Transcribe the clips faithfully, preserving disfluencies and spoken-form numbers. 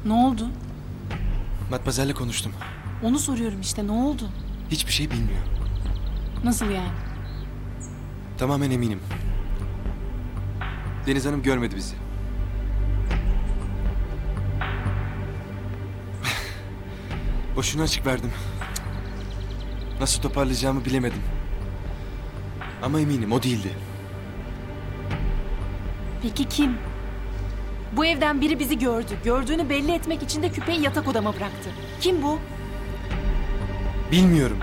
Ne oldu? Matmazel'le konuştum. Onu soruyorum işte, ne oldu? Hiçbir şey bilmiyor. Nasıl yani? Tamamen eminim. Deniz Hanım görmedi bizi. Boşuna açık verdim. Nasıl toparlayacağımı bilemedim. Ama eminim o değildi. Peki kim? Bu evden biri bizi gördü. Gördüğünü belli etmek için de küpeyi yatak odama bıraktı. Kim bu? Bilmiyorum.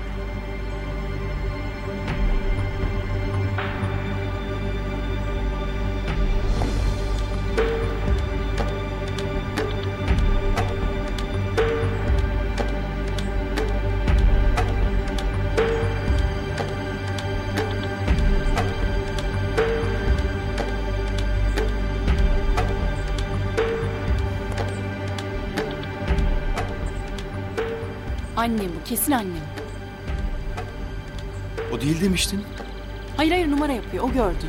Annem bu, kesin annem. O değil demiştin. Hayır hayır, numara yapıyor, o gördü.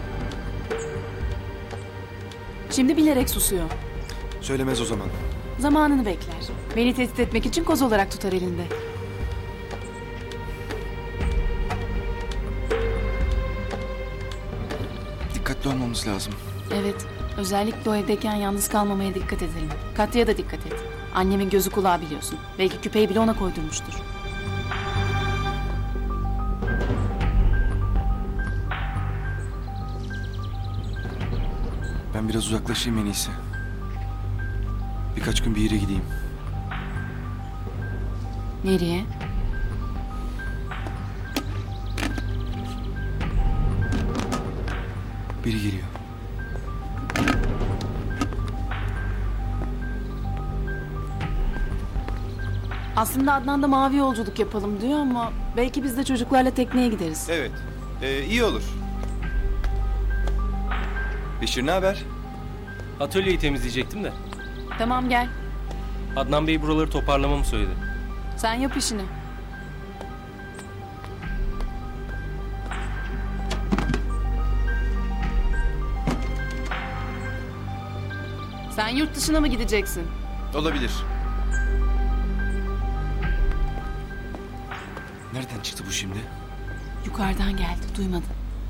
Şimdi bilerek susuyor. Söylemez o zaman. Zamanını bekler. Beni tehdit etmek için koz olarak tutar elinde. Dikkatli olmamız lazım. Evet, özellikle o evdeyken yalnız kalmamaya dikkat edelim. Katya da dikkat et. Annemin gözü kulağı biliyorsun. Belki küpeyi bile ona koydurmuştur. Ben biraz uzaklaşayım en iyisi. Birkaç gün bir yere gideyim. Nereye? Biri geliyor. Aslında Adnan da mavi yolculuk yapalım diyor ama belki biz de çocuklarla tekneye gideriz. Evet, ee, iyi olur. Beşir ne haber? Atölyeyi temizleyecektim de. Tamam gel. Adnan Bey buraları toparlamamı söyledi. Sen yap işini. Sen yurt dışına mı gideceksin? Olabilir. Nereden çıktı bu şimdi? Yukarıdan geldi, duymadın.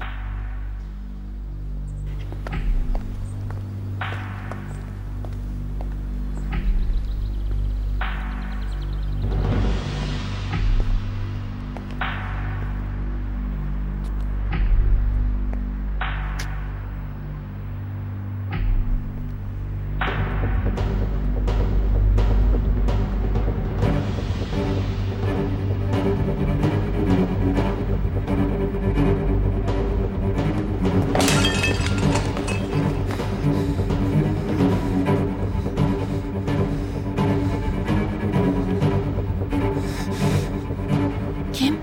Kim?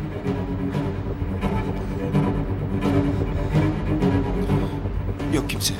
Yok kimse.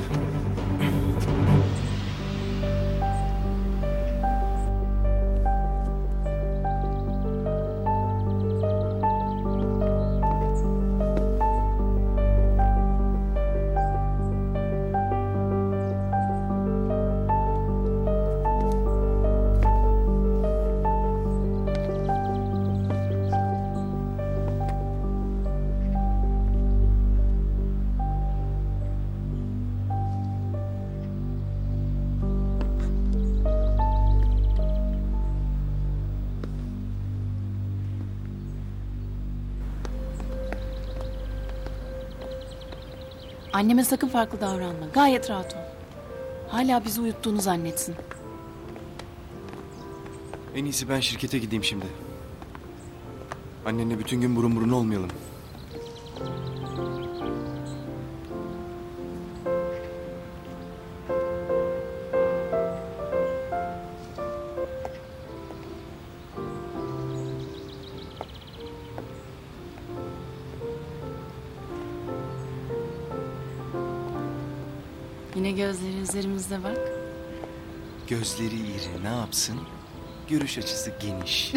Anneme sakın farklı davranma. Gayet rahat ol. Hala bizi uyuttuğunu zannetsin. En iyisi ben şirkete gideyim şimdi. Annenle bütün gün burun burun olmayalım. Yine gözleri üzerimizde bak. Gözleri iri, ne yapsın? Görüş açısı geniş.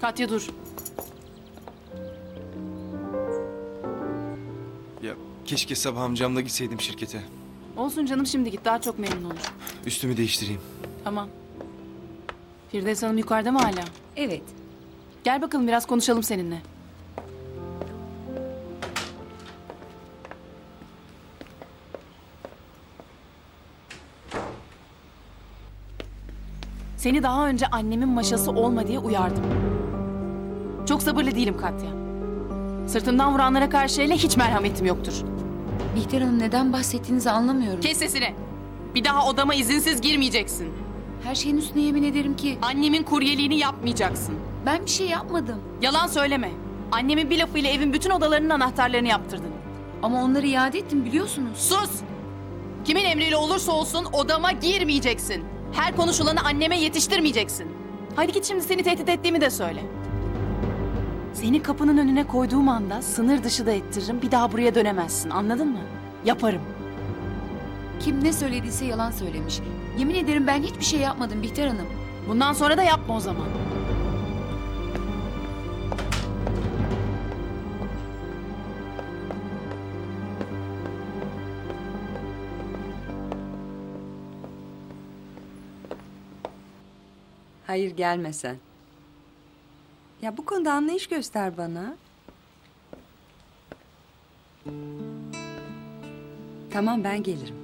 Katya dur. Ya keşke sabah amcamla gitseydim şirkete. Olsun canım, şimdi git, daha çok memnun olur. Üstümü değiştireyim. Tamam. Firdevs Hanım yukarıda mı hala? Evet. Gel bakalım, biraz konuşalım seninle. Seni daha önce annemin maşası olma diye uyardım. Çok sabırlı değilim Katya. Sırtımdan vuranlara karşı hele hiç merhametim yoktur. Bihter Hanım, neden bahsettiğinizi anlamıyorum. Kes sesini. Bir daha odama izinsiz girmeyeceksin. Her şeyin üstüne yemin ederim ki Annemin kuryeliğini yapmayacaksın. ben bir şey yapmadım. Yalan söyleme. Annemin bir lafıyla evin bütün odalarının anahtarlarını yaptırdın. Ama onları iade ettim, biliyorsunuz. Sus! Kimin emriyle olursa olsun odama girmeyeceksin. Her konuşulanı anneme yetiştirmeyeceksin. Hadi git şimdi, seni tehdit ettiğimi de söyle. Seni kapının önüne koyduğum anda sınır dışı da ettiririm. Bir daha buraya dönemezsin, anladın mı? Yaparım. Kim ne söylediyse yalan söylemiş. Yemin ederim ben hiçbir şey yapmadım Bihter Hanım. Bundan sonra da yapma o zaman. Hayır, gelme sen. Ya bu konuda anlayış göster bana. Tamam, ben gelirim.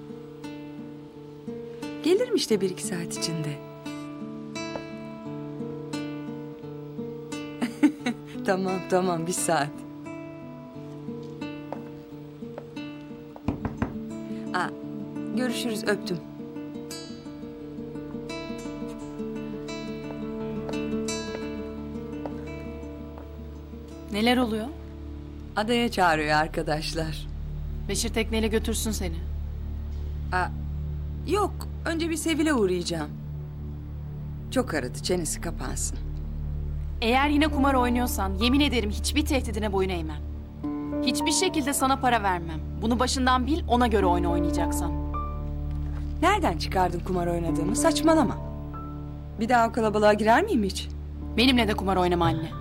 Gelirim işte bir iki saat içinde. Tamam tamam, bir saat. Aa, görüşürüz, öptüm. Neler oluyor? Adaya çağırıyor arkadaşlar. Beşir tekneyle götürsün seni. Aa, yok, önce bir Sevil'e uğrayacağım. Çok aradı, çenesi kapansın. Eğer yine kumar oynuyorsan yemin ederim hiçbir tehdidine boyun eğmem. Hiçbir şekilde sana para vermem. Bunu başından bil, ona göre oyun oynayacaksan. Nereden çıkardın kumar oynadığımı? Saçmalama. Bir daha o kalabalığa girer miyim hiç? Benimle de kumar oynama anne.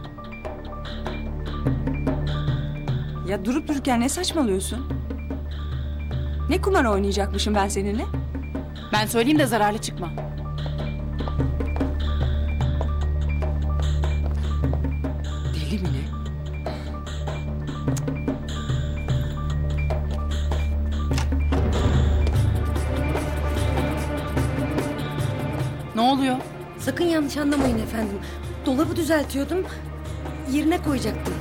Ya durup dururken ne saçmalıyorsun? Ne kumar oynayacakmışım ben seninle? Ben söyleyeyim de zararlı çıkma. Deli mi ne? Ne oluyor? Sakın yanlış anlamayın efendim. Dolabı düzeltiyordum. Yerine koyacaktım.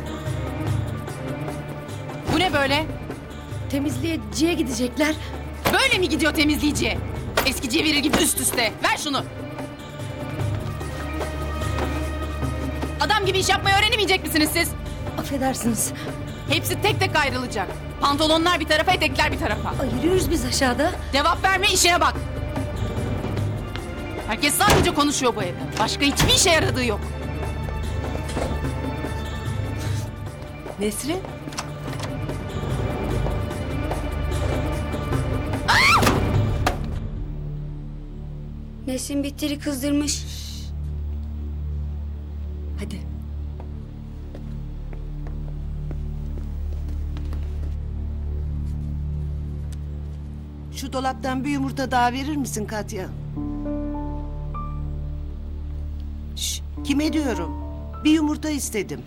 Bu ne böyle? Temizleyiciye gidecekler. Böyle mi gidiyor temizleyiciye? Eskiciye verir gibi üst üste. Ver şunu. Adam gibi iş yapmayı öğrenemeyecek misiniz siz? Affedersiniz. Hepsi tek tek ayrılacak. Pantolonlar bir tarafa, etekler bir tarafa. Ayırıyoruz biz aşağıda. Cevap verme, işine bak. Herkes sadece konuşuyor bu evde. Başka hiçbir işe yaradığı yok. Nesrin? Nesrin Bihter'i kızdırmış. Hadi. Şu dolaptan bir yumurta daha verir misin Katya? Şş, kime diyorum? Bir yumurta istedim.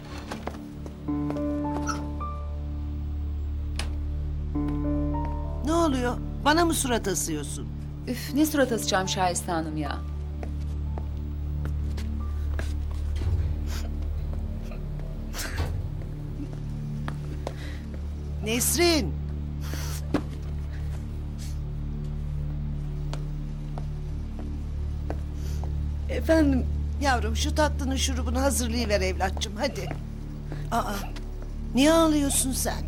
Ne oluyor? Bana mı surat asıyorsun? Üf, ne surat asacağım Şahiste Hanım ya. Nesrin! Efendim, Yavrum şu tatlının şurubunu hazırlayıver evlatçım hadi. Aa, niye ağlıyorsun sen?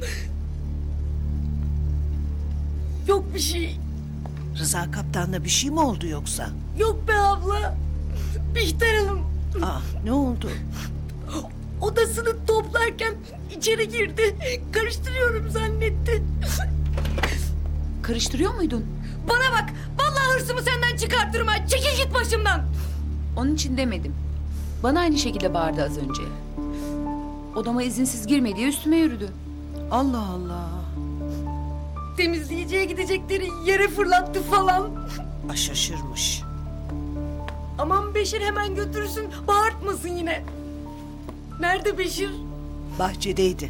yok bir şey. Rıza kaptanla bir şey mi oldu yoksa? Yok be abla. Bihter Hanım Aa, ne oldu? odasını toplarken içeri girdi. Karıştırıyorum zannetti. Karıştırıyor muydun? Bana bak. Vallahi hırsımı senden çıkartırım ha. Çekil git başımdan. Onun için demedim. Bana aynı şekilde bağırdı az önce. Odama izinsiz girme diye üstüme yürüdü. Allah Allah. Temizleyiciye gidecekleri yere fırlattı falan. Aa, şaşırmış. Aman Beşir hemen götürsün. Bağırtmasın yine. Nerede Beşir? Bahçedeydi.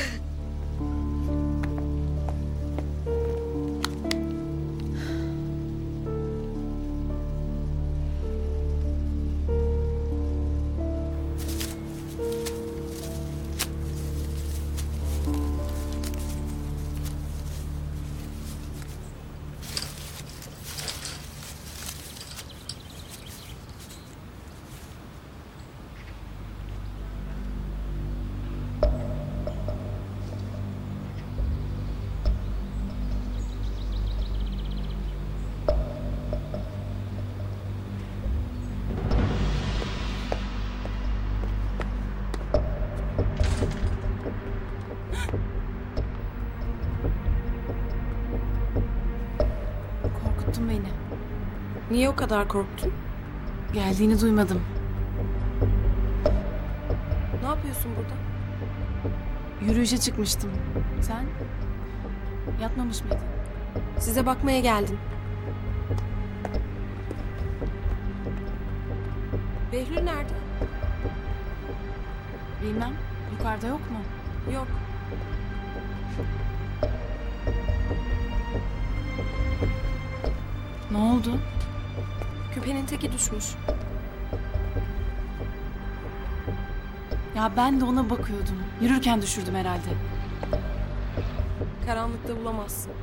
Korkuttun beni. Niye o kadar korktun? Geldiğini duymadım. Ne yapıyorsun burada? Yürüyüşe çıkmıştım. Sen? Yatmamış mıydın? Size bakmaya geldim. Behlül nerede? Bilmem. Yukarıda yok mu? Yok. Ne oldu? Küpenin teki düşmüş. Ya ben de ona bakıyordum. Yürürken düşürdüm herhalde. Karanlıkta bulamazsın.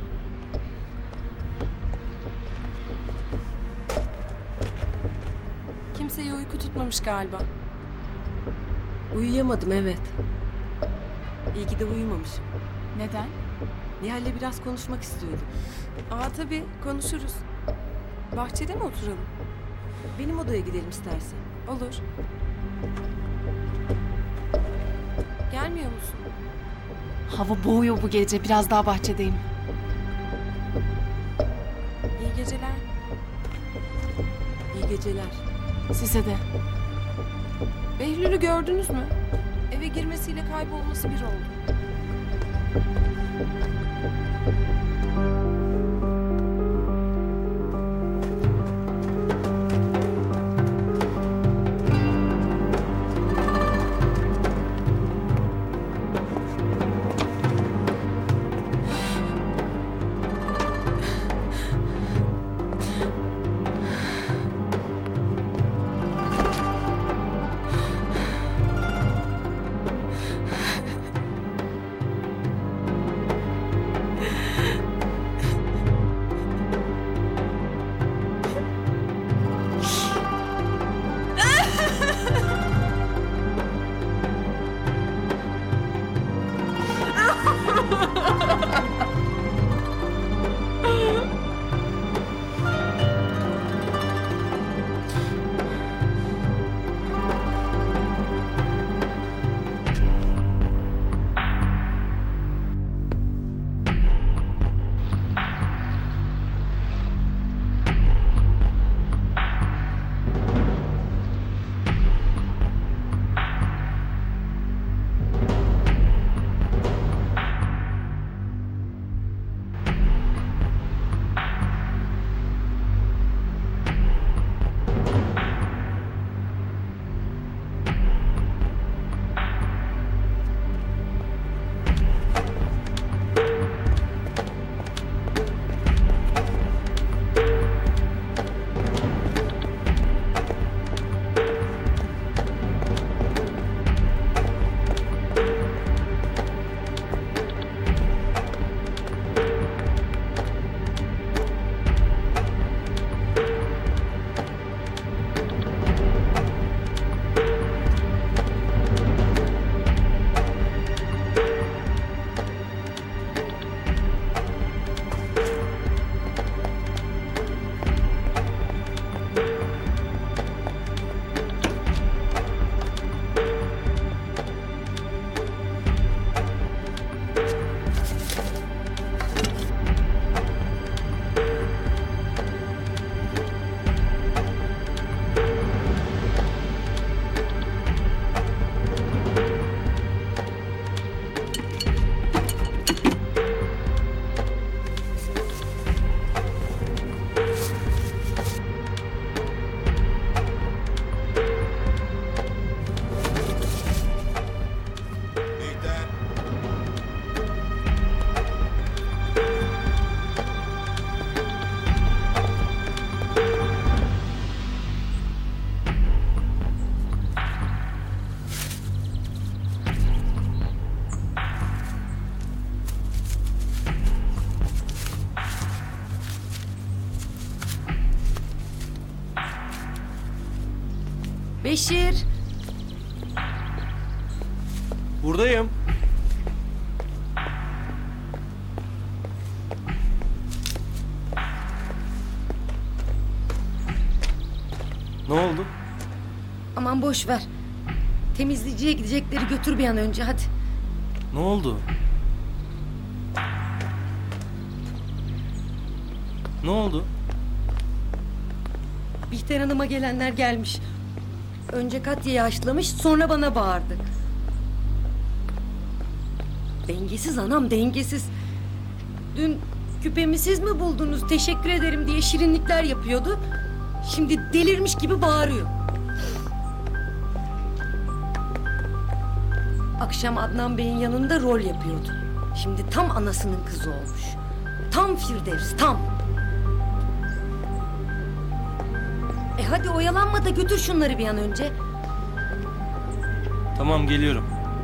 Kimseye uyku tutmamış galiba. Uyuyamadım evet. İyi ki de uyumamışım. Neden? Nihal'le biraz konuşmak istiyordum. Aa tabii konuşuruz. Bahçede mi oturalım? Benim odaya gidelim istersen. Olur. Gelmiyor musun? Hava boğuyor bu gece. Biraz daha bahçedeyim. İyi geceler. İyi geceler. Size de. Behlül'ü gördünüz mü? Eve girmesiyle kaybolması bir oldu. Beşir. Buradayım. Ne oldu? Aman boş ver. Temizleyiciye gidecekleri götür bir an önce hadi. Ne oldu? Ne oldu? Bihter Hanım'a gelenler gelmiş. Önce Katya'yı haşlamış, sonra bana bağırdı. Dengesiz anam, dengesiz. Dün küpemi siz mi buldunuz, teşekkür ederim diye şirinlikler yapıyordu. Şimdi delirmiş gibi bağırıyor. Akşam Adnan Bey'in yanında rol yapıyordu. Şimdi tam anasının kızı olmuş. Tam Firdevs, tam. E hadi oyalanma da götür şunları bir an önce. Tamam, geliyorum.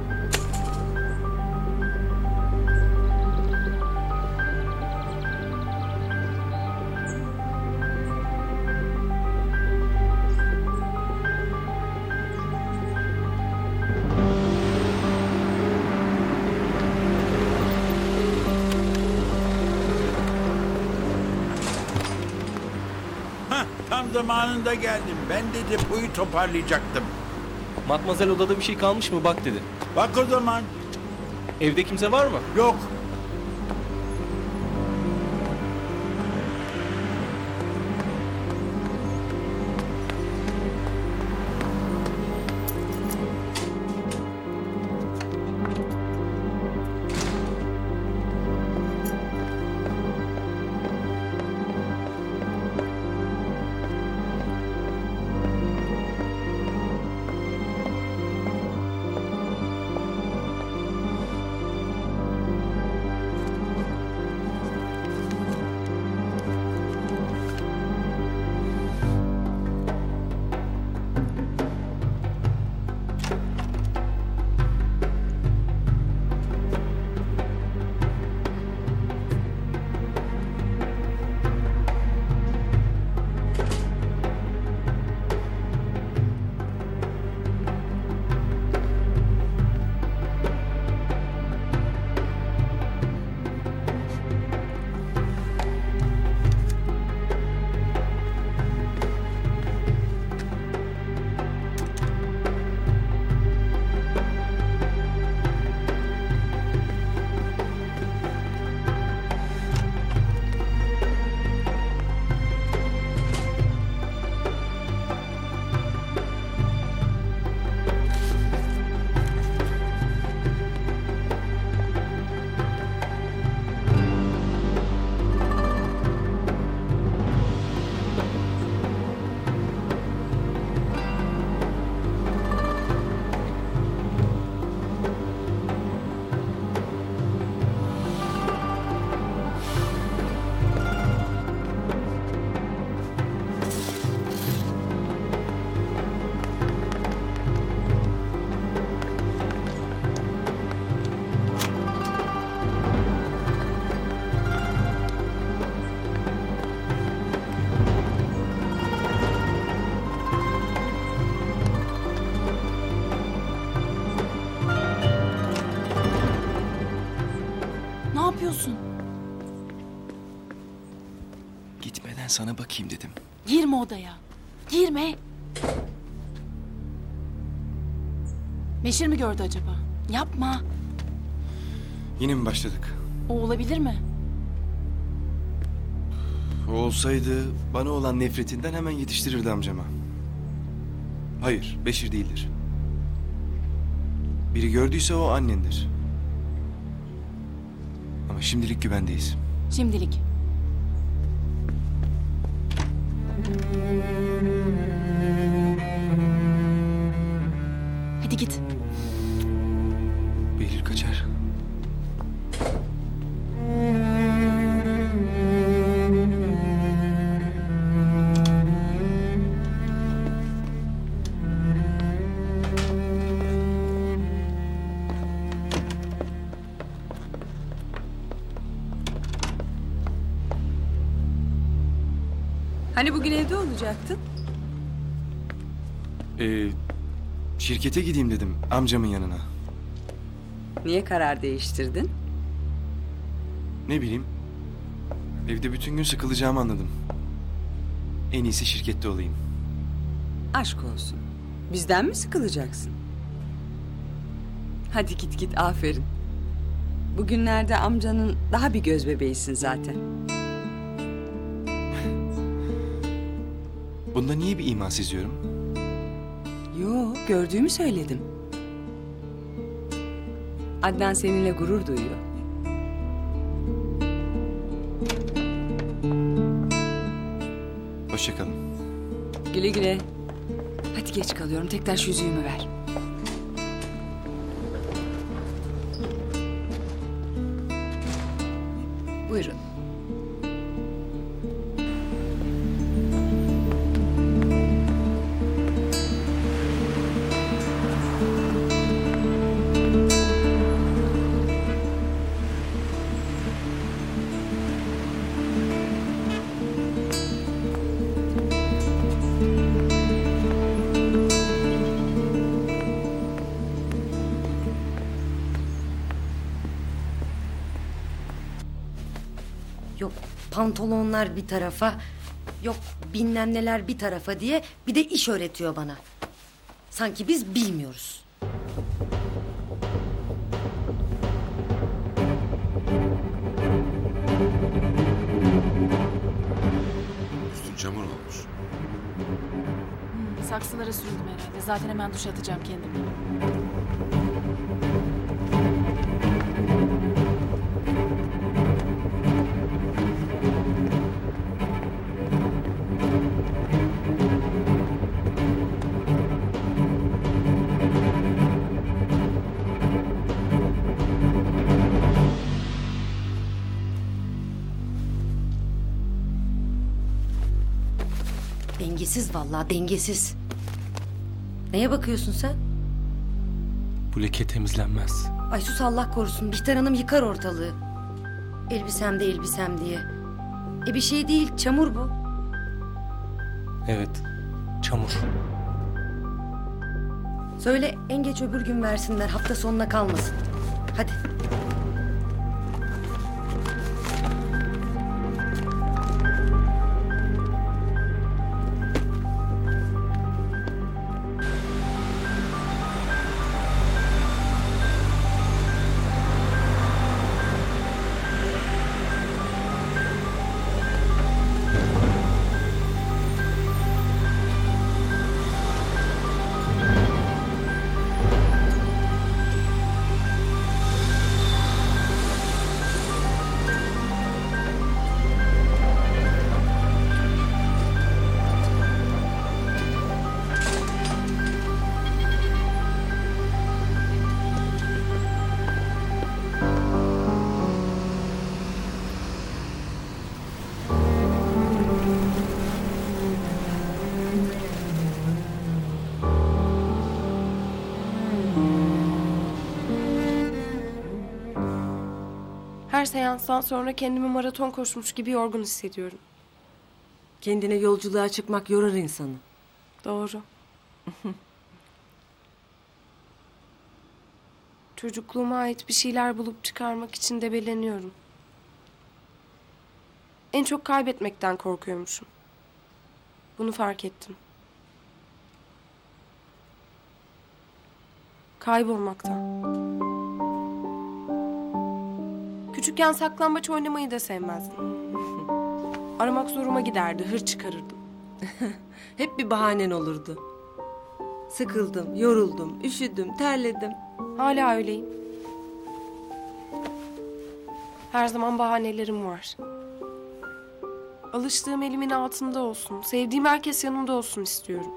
Hah, tam zamanında geldim. Ben de depoyu toparlayacaktım. Matmazel odada bir şey kalmış mı bak dedi. Bak o zaman. Evde kimse var mı? Yok. Ne yapıyorsun? Gitmeden sana bakayım dedim. Girme odaya. Girme. Beşir mi gördü acaba? Yapma. Yine mi başladık? O olabilir mi? O olsaydı bana olan nefretinden hemen yetiştirirdi amcama. Hayır, Beşir değildir. Biri gördüyse o annendir. Ama şimdilik güvendeyiz. Şimdilik. Hadi git. Behlül kaçar. Hani bugün evde olacaktın? Ee, şirkete gideyim dedim amcamın yanına. Niye karar değiştirdin? Ne bileyim. Evde bütün gün sıkılacağımı anladım. En iyisi şirkette olayım. Aşk olsun. Bizden mi sıkılacaksın? Hadi git git, aferin. Bugünlerde amcanın daha bir göz bebeğisin zaten. Bunda niye bir ima seziyorum? Yo, gördüğümü söyledim. Adnan seninle gurur duyuyor. Hoşça kalın. Güle güle. Hadi geç kalıyorum. Tekrar şu yüzüğümü ver. Buyurun. Yok pantolonlar bir tarafa, yok bilmem neler bir tarafa diye bir de iş öğretiyor bana. Sanki biz bilmiyoruz. Üstün çamur olmuş. Saksılara süründüm herhalde. Zaten hemen duş atacağım kendimi. Dengesiz vallahi, dengesiz. Neye bakıyorsun sen? Bu leke temizlenmez. Ay sus, Allah korusun. Bihter Hanım yıkar ortalığı. Elbisem de elbisem diye. E bir şey değil, çamur bu. Evet, çamur. Söyle en geç öbür gün versinler, hafta sonuna kalmasın. Hadi. Her seanstan sonra kendimi maraton koşmuş gibi yorgun hissediyorum. Kendine yolculuğa çıkmak yorar insanı. Doğru. Çocukluğuma ait bir şeyler bulup çıkarmak için debeleniyorum. En çok kaybetmekten korkuyormuşum. Bunu fark ettim. Kaybolmaktan. Küçükken saklambaç oynamayı da sevmezdim. Aramak zoruma giderdi, hır çıkarırdım. Hep bir bahanen olurdu. Sıkıldım, yoruldum, üşüdüm, terledim. Hala öyleyim. Her zaman bahanelerim var. Alıştığım elimin altında olsun, sevdiğim herkes yanımda olsun istiyorum.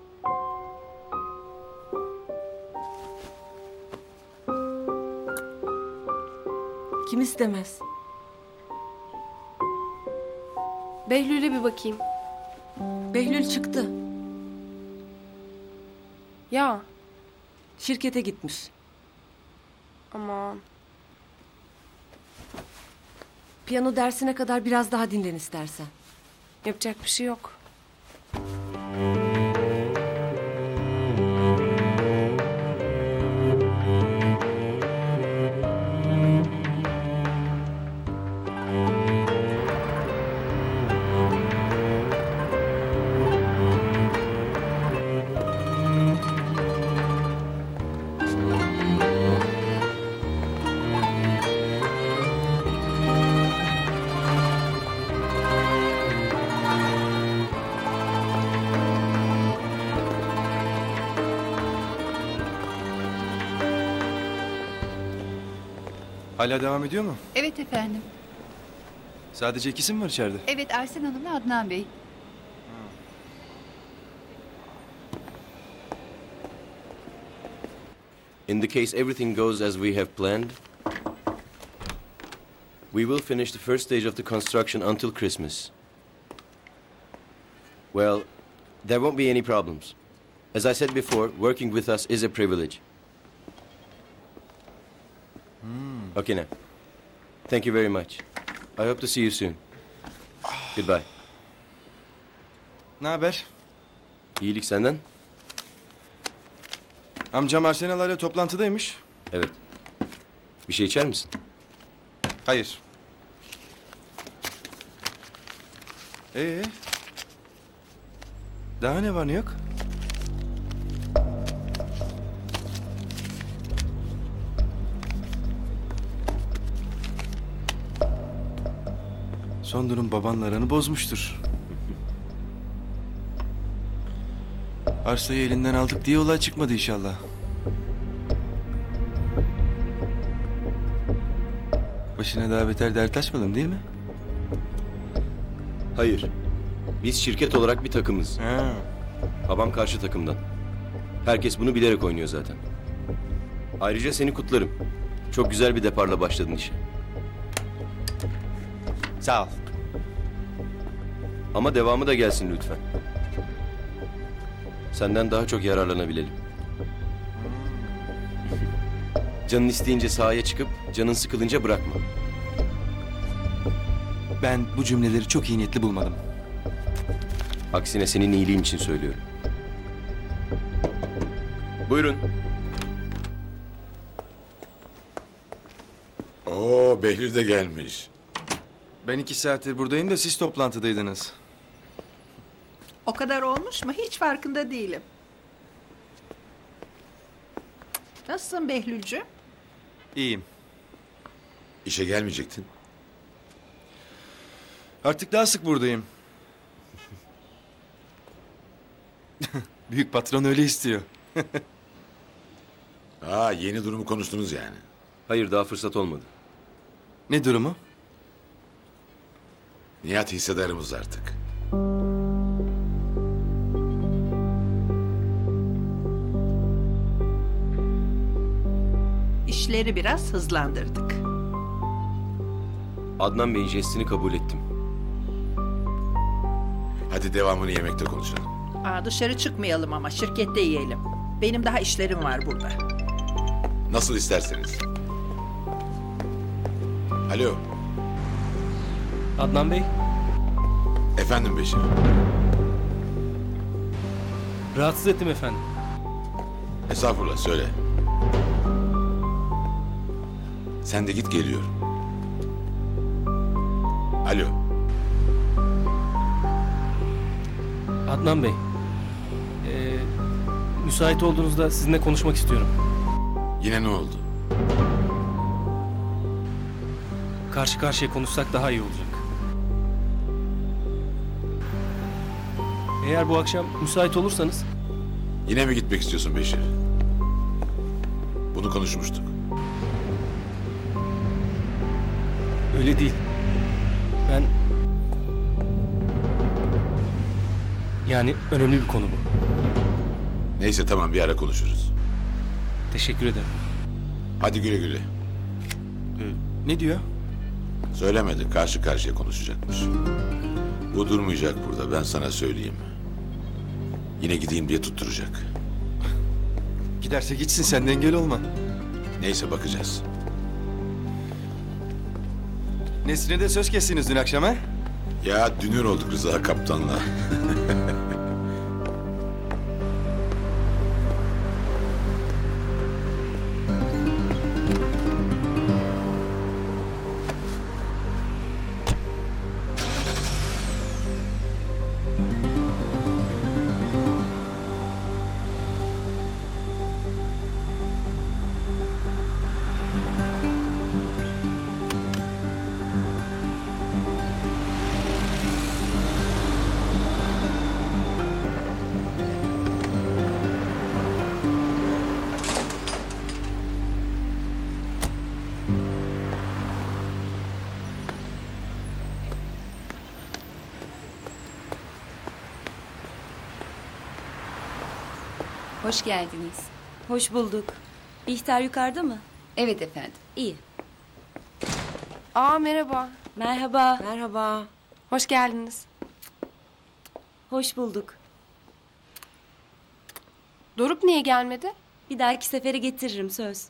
Kim istemez? Behlül'e bir bakayım. Behlül çıktı. Ya, Şirkete gitmiş. aman. Piyano dersine kadar biraz daha dinlen istersen. Yapacak bir şey yok. Hala devam ediyor mu? Evet efendim. Sadece ikisi mi var içeride? Evet Arsen Hanım'la Adnan Bey. In the case everything goes as we have planned, we will finish the first stage of the construction until Christmas. Well, there won't be any problems. As I said before, working with us is a privilege. Okay now. Thank you very much. I hope to see you soon. Goodbye. Ne haber? İyilik senden? Amcam Arsenal hala toplantıdaymış. Evet. Bir şey içer misin? Hayır. Ee? Daha ne var ne yok? Son durum babanla aranı bozmuştur. Arsayı elinden aldık diye olay çıkmadı inşallah. Başına daha beter dert açmadın değil mi? Hayır. Biz şirket olarak bir takımız. Ha. Babam karşı takımdan. Herkes bunu bilerek oynuyor zaten. Ayrıca seni kutlarım. Çok güzel bir deparla başladın işe. Sağ ol. Ama devamı da gelsin lütfen. Senden daha çok yararlanabilelim. Canın isteyince sahaya çıkıp canın sıkılınca bırakma. Ben bu cümleleri çok iyi niyetli bulmadım. Aksine senin iyiliğin için söylüyorum. Buyurun. Oo, Behlül de gelmiş. Ben iki saattir buradayım da siz toplantıdaydınız. O kadar olmuş mu? Hiç farkında değilim. Nasılsın Behlülcüğüm? İyiyim. İşe gelmeyecektin. Artık daha sık buradayım. Büyük patron öyle istiyor. Aa, yeni durumu konuştunuz yani. Hayır, daha fırsat olmadı. Ne durumu? Nihat hissedarımız artık. İşleri biraz hızlandırdık. Adnan Bey'in jestini kabul ettim. Hadi devamını yemekte konuşalım. Aa, dışarı çıkmayalım ama şirkette yiyelim. Benim daha işlerim var burada. Nasıl isterseniz. Alo, Adnan Bey, efendim Beşir. rahatsız ettim efendim. Estağfurullah, söyle. Sen de git, geliyorum. Alo. Adnan Bey, ee, müsait olduğunuzda sizinle konuşmak istiyorum. Yine ne oldu? Karşı karşıya konuşsak daha iyi olacak. Eğer bu akşam müsait olursanız... Yine mi gitmek istiyorsun Beşir? Bunu konuşmuştuk. Öyle değil. Ben... Yani önemli bir konu bu. Neyse tamam, bir ara konuşuruz. Teşekkür ederim. Hadi güle güle. Ee, ne diyor? Söylemedi, karşı karşıya konuşacakmış. Bu durmayacak burada, ben sana söyleyeyim. Yine gideyim diye tutturacak. Giderse gitsin, sen de engel olma. Neyse, bakacağız. Nesrin'e de söz kestiniz dün akşam ha? Ya dünür olduk Rıza kaptanla. Hoş geldiniz. Hoş bulduk. Bihter yukarıda mı? Evet efendim. İyi. Aa merhaba. Merhaba. Merhaba. Hoş geldiniz. Hoş bulduk. Doruk niye gelmedi? Bir dahaki sefere getiririm söz.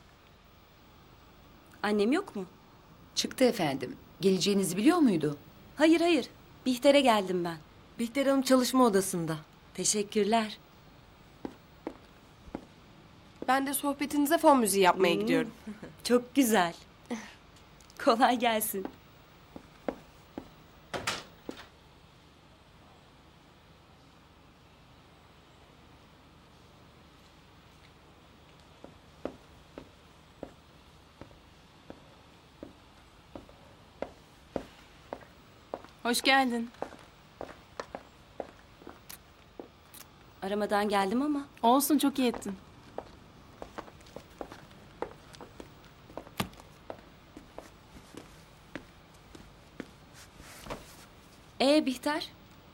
Annem yok mu? Çıktı efendim. Geleceğinizi biliyor muydu? Hayır hayır. Bihter'e geldim ben. Bihter Hanım çalışma odasında. Teşekkürler. Ben de sohbetinize fon müziği yapmaya gidiyorum. Çok güzel. Kolay gelsin. Hoş geldin. Aramadan geldim ama. Olsun, çok iyi ettin. Ee Bihter?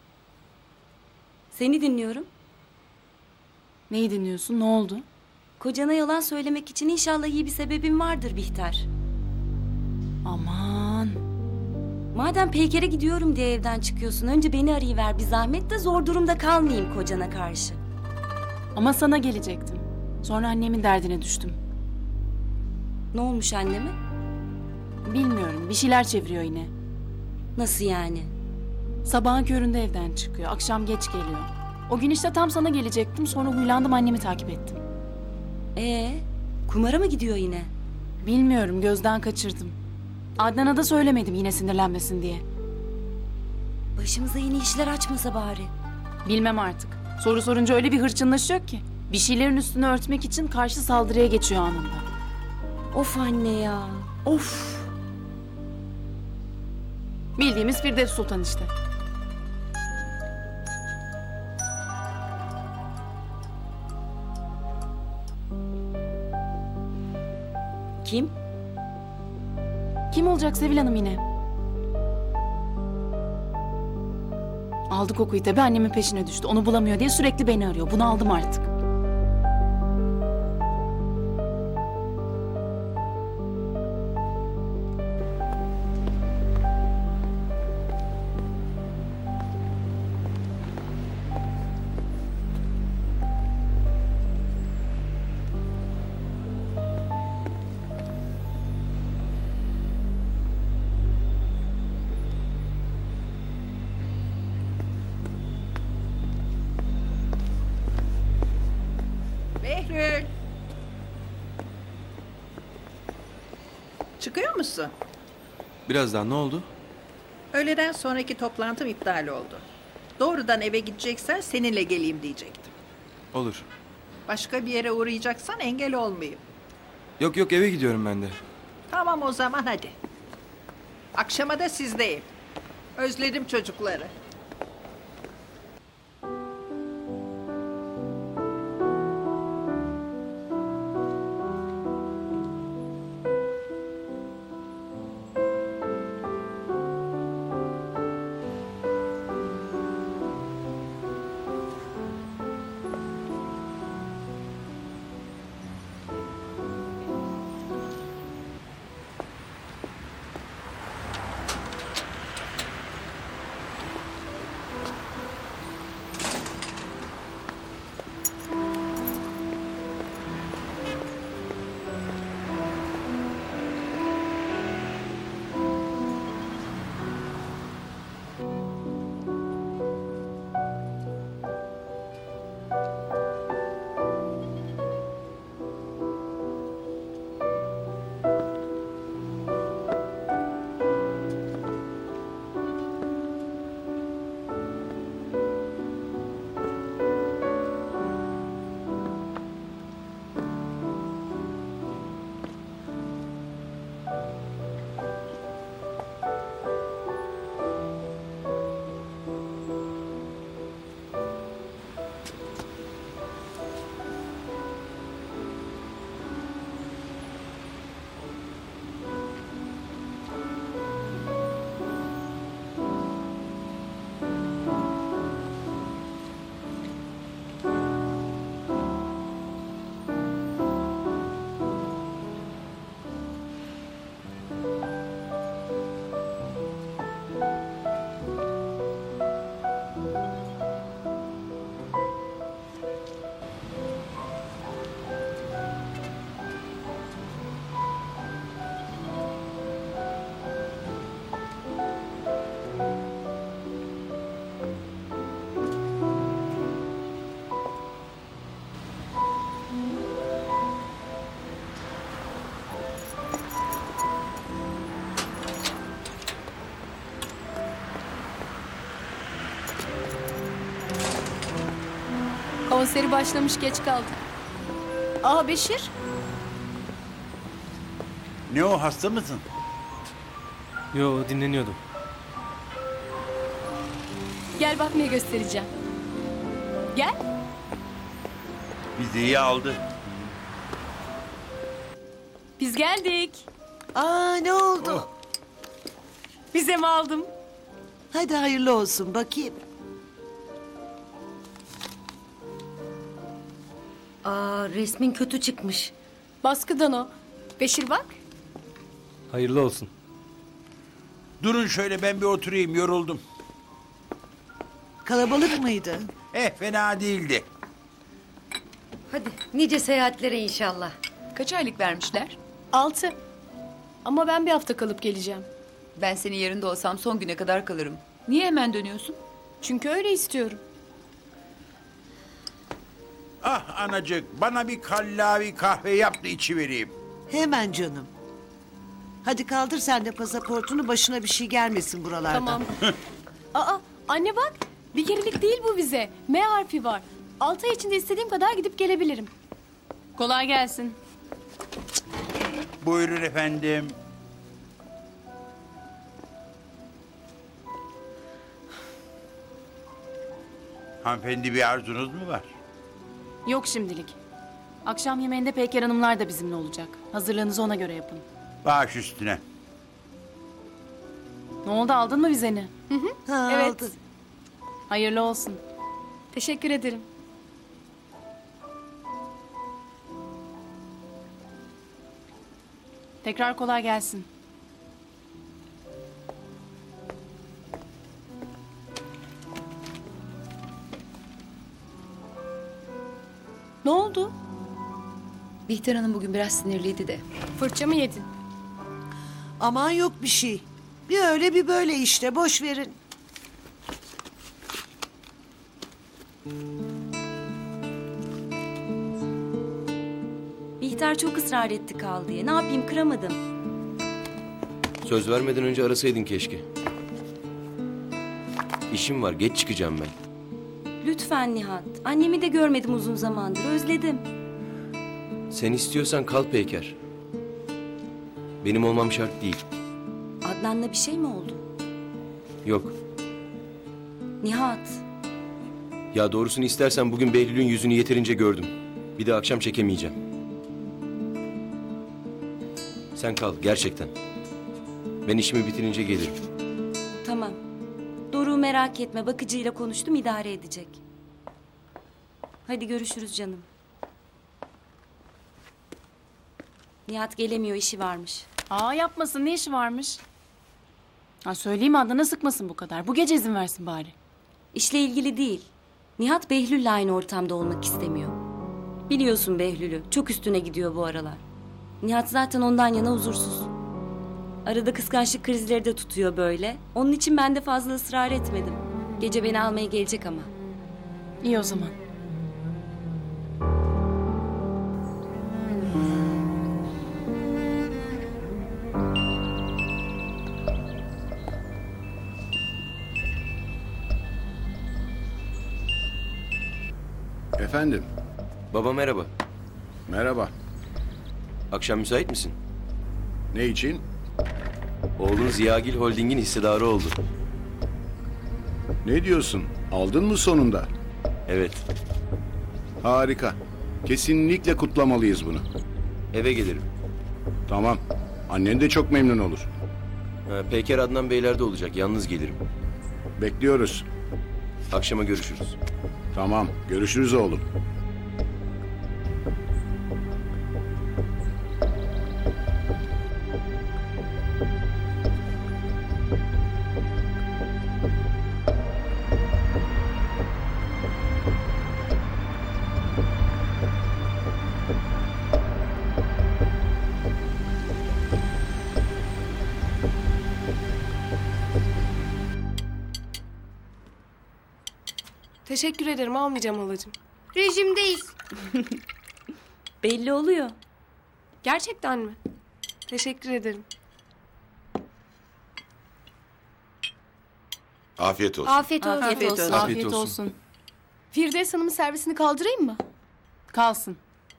Seni dinliyorum. Neyi dinliyorsun? Ne oldu? Kocana yalan söylemek için inşallah iyi bir sebebin vardır Bihter. Aman. Madem Peyker'e gidiyorum diye evden çıkıyorsun, önce beni arayıver bir zahmet de zor durumda kalmayayım kocana karşı. Ama sana gelecektim. Sonra annemin derdine düştüm. Ne olmuş anneme? Bilmiyorum, bir şeyler çeviriyor yine. Nasıl yani? Sabahın köründe evden çıkıyor, akşam geç geliyor. O gün işte tam sana gelecektim, sonra huylandım, annemi takip ettim. Ee, kumara mı gidiyor yine? Bilmiyorum, gözden kaçırdım. Adnan'a da söylemedim yine sinirlenmesin diye. Başımıza yeni işler açmasa bari. Bilmem artık. Soru sorunca öyle bir hırçınlaşıyor ki. Bir şeylerin üstünü örtmek için karşı saldırıya geçiyor anında. Of anne ya, of. Bildiğimiz Firdevs Sultan işte. Kim? Kim olacak Sevil Hanım yine? Aldı kokuyu tabii, annemin peşine düştü. Onu bulamıyor diye sürekli beni arıyor. Bunu aldım artık. Behlül. Çıkıyor musun? Birazdan ne oldu? Öğleden sonraki toplantım iptal oldu. Doğrudan eve gideceksen seninle geleyim diyecektim. Olur. Başka bir yere uğrayacaksan engel olmayayım. Yok yok, eve gidiyorum ben de. Tamam o zaman hadi. Akşama da sizdeyim. Özledim çocukları. Konseri başlamış, geç kaldık. Aa Beşir. Ne o, hasta mısın? Yo, dinleniyordum. Gel bak ne göstereceğim. Gel. Vizeyi aldı. Biz geldik. Aa ne oldu? Bize mi aldım? Hadi hayırlı olsun bakayım. Aa, resmin kötü çıkmış. Baskıdan o. Beşir bak. Hayırlı olsun. Durun şöyle, ben bir oturayım, yoruldum. Kalabalık mıydı? Eh, fena değildi. Hadi nice seyahatlere inşallah. Kaç aylık vermişler? Altı. Ama ben bir hafta kalıp geleceğim. Ben senin yerinde olsam son güne kadar kalırım. Niye hemen dönüyorsun? Çünkü öyle istiyorum. Ah anacık, bana bir kallavi kahve yap da içivereyim. Hemen canım. Hadi kaldır sen de pasaportunu, başına bir şey gelmesin buralarda. Tamam. Aa anne bak. Bir kerelik değil bu vize. M harfi var. Altı ay içinde istediğim kadar gidip gelebilirim. Kolay gelsin. Buyurun efendim. Hanımefendi, bir arzunuz mu var? Yok şimdilik. Akşam yemeğinde Peyker Hanımlar da bizimle olacak. Hazırlığınızı ona göre yapın. Baş üstüne. Ne oldu, aldın mı vizeni? Ha, Evet. aldı. Hayırlı olsun. Teşekkür ederim. Tekrar kolay gelsin. Ne oldu? Bihter Hanım bugün biraz sinirliydi de. Fırça mı yedin? Aman yok bir şey. Bir öyle bir böyle işte, boş verin. Bihter çok ısrar etti kal diye. Ne yapayım, kıramadım. Söz vermeden önce arasaydın keşke. İşim var, geç çıkacağım ben. Lütfen Nihat. Annemi de görmedim uzun zamandır. Özledim. Sen istiyorsan kal Peyker. Benim olmam şart değil. Adnan'la bir şey mi oldu? Yok. Nihat. Ya doğrusunu istersen bugün Behlül'ün yüzünü yeterince gördüm. Bir de akşam çekemeyeceğim. Sen kal gerçekten. Ben işimi bitirince gelirim. Tamam. Doruk'u merak etme. Bakıcıyla konuştum, idare edecek. Hadi görüşürüz canım. Nihat gelemiyor, işi varmış. Aa yapmasın, ne işi varmış? Ha söyleyeyim, Adnan'a sıkmasın bu kadar. Bu gece izin versin bari. İşle ilgili değil. Nihat Behlül'le aynı ortamda olmak istemiyor. Biliyorsun Behlül'ü. Çok üstüne gidiyor bu aralar. Nihat zaten ondan yana huzursuz. Arada kıskançlık krizleri de tutuyor böyle. Onun için ben de fazla ısrar etmedim. Gece beni almaya gelecek ama. İyi o zaman. Efendim? Baba merhaba. Merhaba. Akşam müsait misin? Ne için? Oğlun Ziyagil Holding'in hissedarı oldu. Ne diyorsun? Aldın mı sonunda? Evet. Harika. Kesinlikle kutlamalıyız bunu. Eve gelirim. Tamam. Annen de çok memnun olur. Ha, Peyker Adnan Beyler'de olacak. Yalnız gelirim. Bekliyoruz. Akşama görüşürüz. Tamam. Görüşürüz oğlum. Teşekkür ederim, almayacağım halacığım. Rejimdeyiz. Belli oluyor. Gerçekten mi? Teşekkür ederim. Afiyet olsun. Afiyet olsun. Afiyet olsun. Afiyet Afiyet olsun. olsun. Firdevs Hanım'ın servisini kaldırayım mı? Kalsın.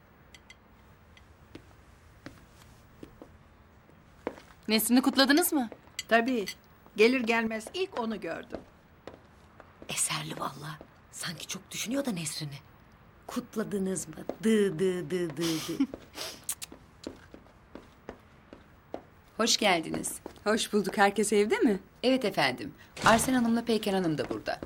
Nesrin'i kutladınız mı? Tabii. Gelir gelmez ilk onu gördüm. Eserli vallahi. Sanki çok düşünüyor da Nesrin'i. Kutladınız mı? Dı dı dı dı dı. Hoş geldiniz. Hoş bulduk. Herkes evde mi? Evet efendim. Arsen Hanım'la Peyker Hanım da burada.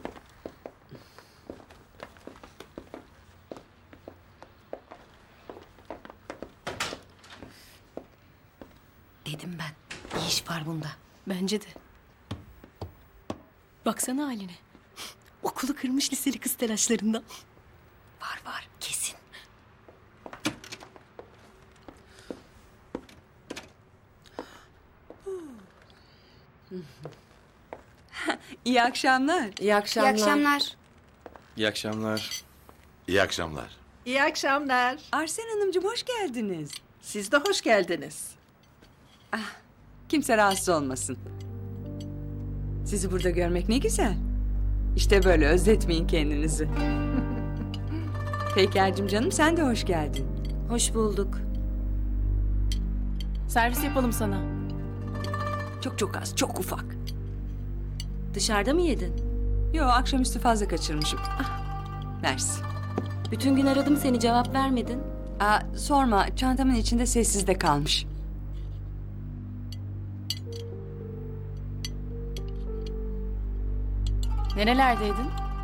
Dedim ben. İyi iş var bunda. Bence de. Baksana haline. Okulu kırmış liseli kız telaşlarından. Var var kesin. İyi akşamlar. İyi akşamlar. İyi akşamlar. İyi akşamlar. İyi akşamlar. İyi akşamlar. Arsen Hanımcığım hoş geldiniz. Siz de hoş geldiniz. Kimse rahatsız olmasın. Sizi burada görmek ne güzel. İşte böyle özletmeyin kendinizi. Peyker'cim canım sen de hoş geldin. Hoş bulduk. Servis yapalım sana. Çok çok az, çok ufak. Dışarıda mı yedin? Yo akşamüstü fazla kaçırmışım. Ah, mersi. Bütün gün aradım seni, cevap vermedin. Aa, sorma çantamın içinde sessizde kalmış. Nerelerdeydin?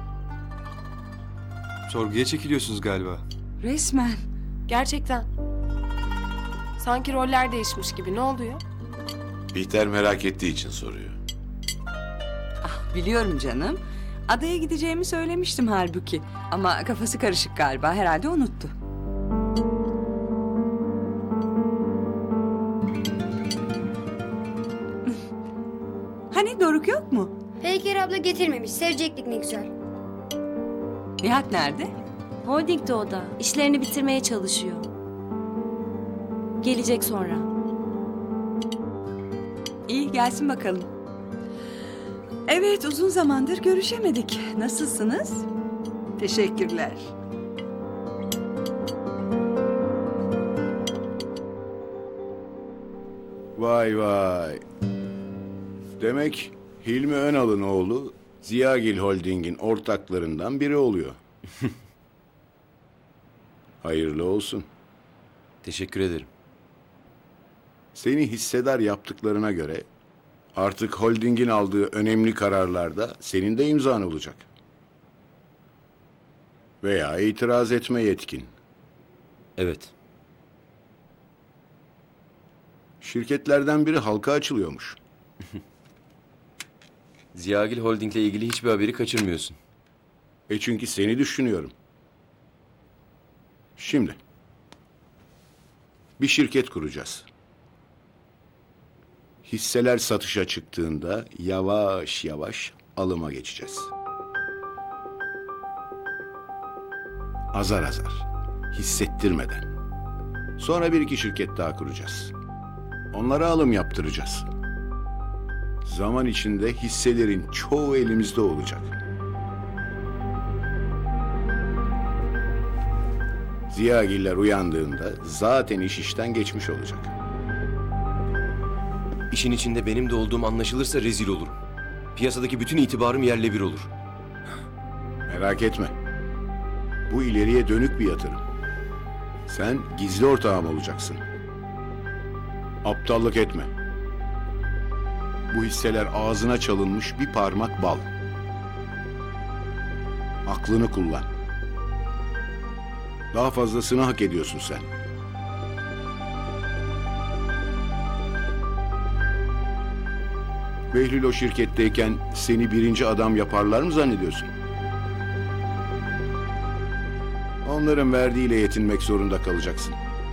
Sorguya çekiliyorsunuz galiba. Resmen. Gerçekten. Sanki roller değişmiş gibi. Ne oluyor? Bihter merak ettiği için soruyor. Biliyorum canım. Adaya gideceğimi söylemiştim halbuki. Ama kafası karışık galiba. Herhalde unuttu. Hani Doruk yok mu? Peyker abla getirmemiş. Sevecektik ne güzel. Nihat nerede? Holding'de o da. İşlerini bitirmeye çalışıyor. Gelecek sonra. İyi gelsin bakalım. Evet uzun zamandır görüşemedik. Nasılsınız? Teşekkürler. Vay vay. Demek Hilmi Önal'ın oğlu Ziyagil Holding'in ortaklarından biri oluyor. Hayırlı olsun. Teşekkür ederim. Seni hissedar yaptıklarına göre artık holdingin aldığı önemli kararlarda senin de imzan olacak. Veya itiraz etme yetkin. Evet. Şirketlerden biri halka açılıyormuş. Ziyagil Holding'le ilgili hiçbir haberi kaçırmıyorsun. E çünkü seni düşünüyorum. Şimdi bir şirket kuracağız. Hisseler satışa çıktığında yavaş yavaş alıma geçeceğiz. Azar azar, hissettirmeden. Sonra bir iki şirket daha kuracağız. Onlara alım yaptıracağız. Zaman içinde hisselerin çoğu elimizde olacak. Ziyagiller uyandığında zaten iş işten geçmiş olacak. İşin içinde benim de olduğum anlaşılırsa rezil olurum. Piyasadaki bütün itibarım yerle bir olur. Merak etme. Bu ileriye dönük bir yatırım. Sen gizli ortağım olacaksın. Aptallık etme. Bu hisseler ağzına çalınmış bir parmak bal. Aklını kullan. Daha fazlasını hak ediyorsun sen. Behlül o şirketteyken seni birinci adam yaparlar mı zannediyorsun? Onların verdiğiyle yetinmek zorunda kalacaksın.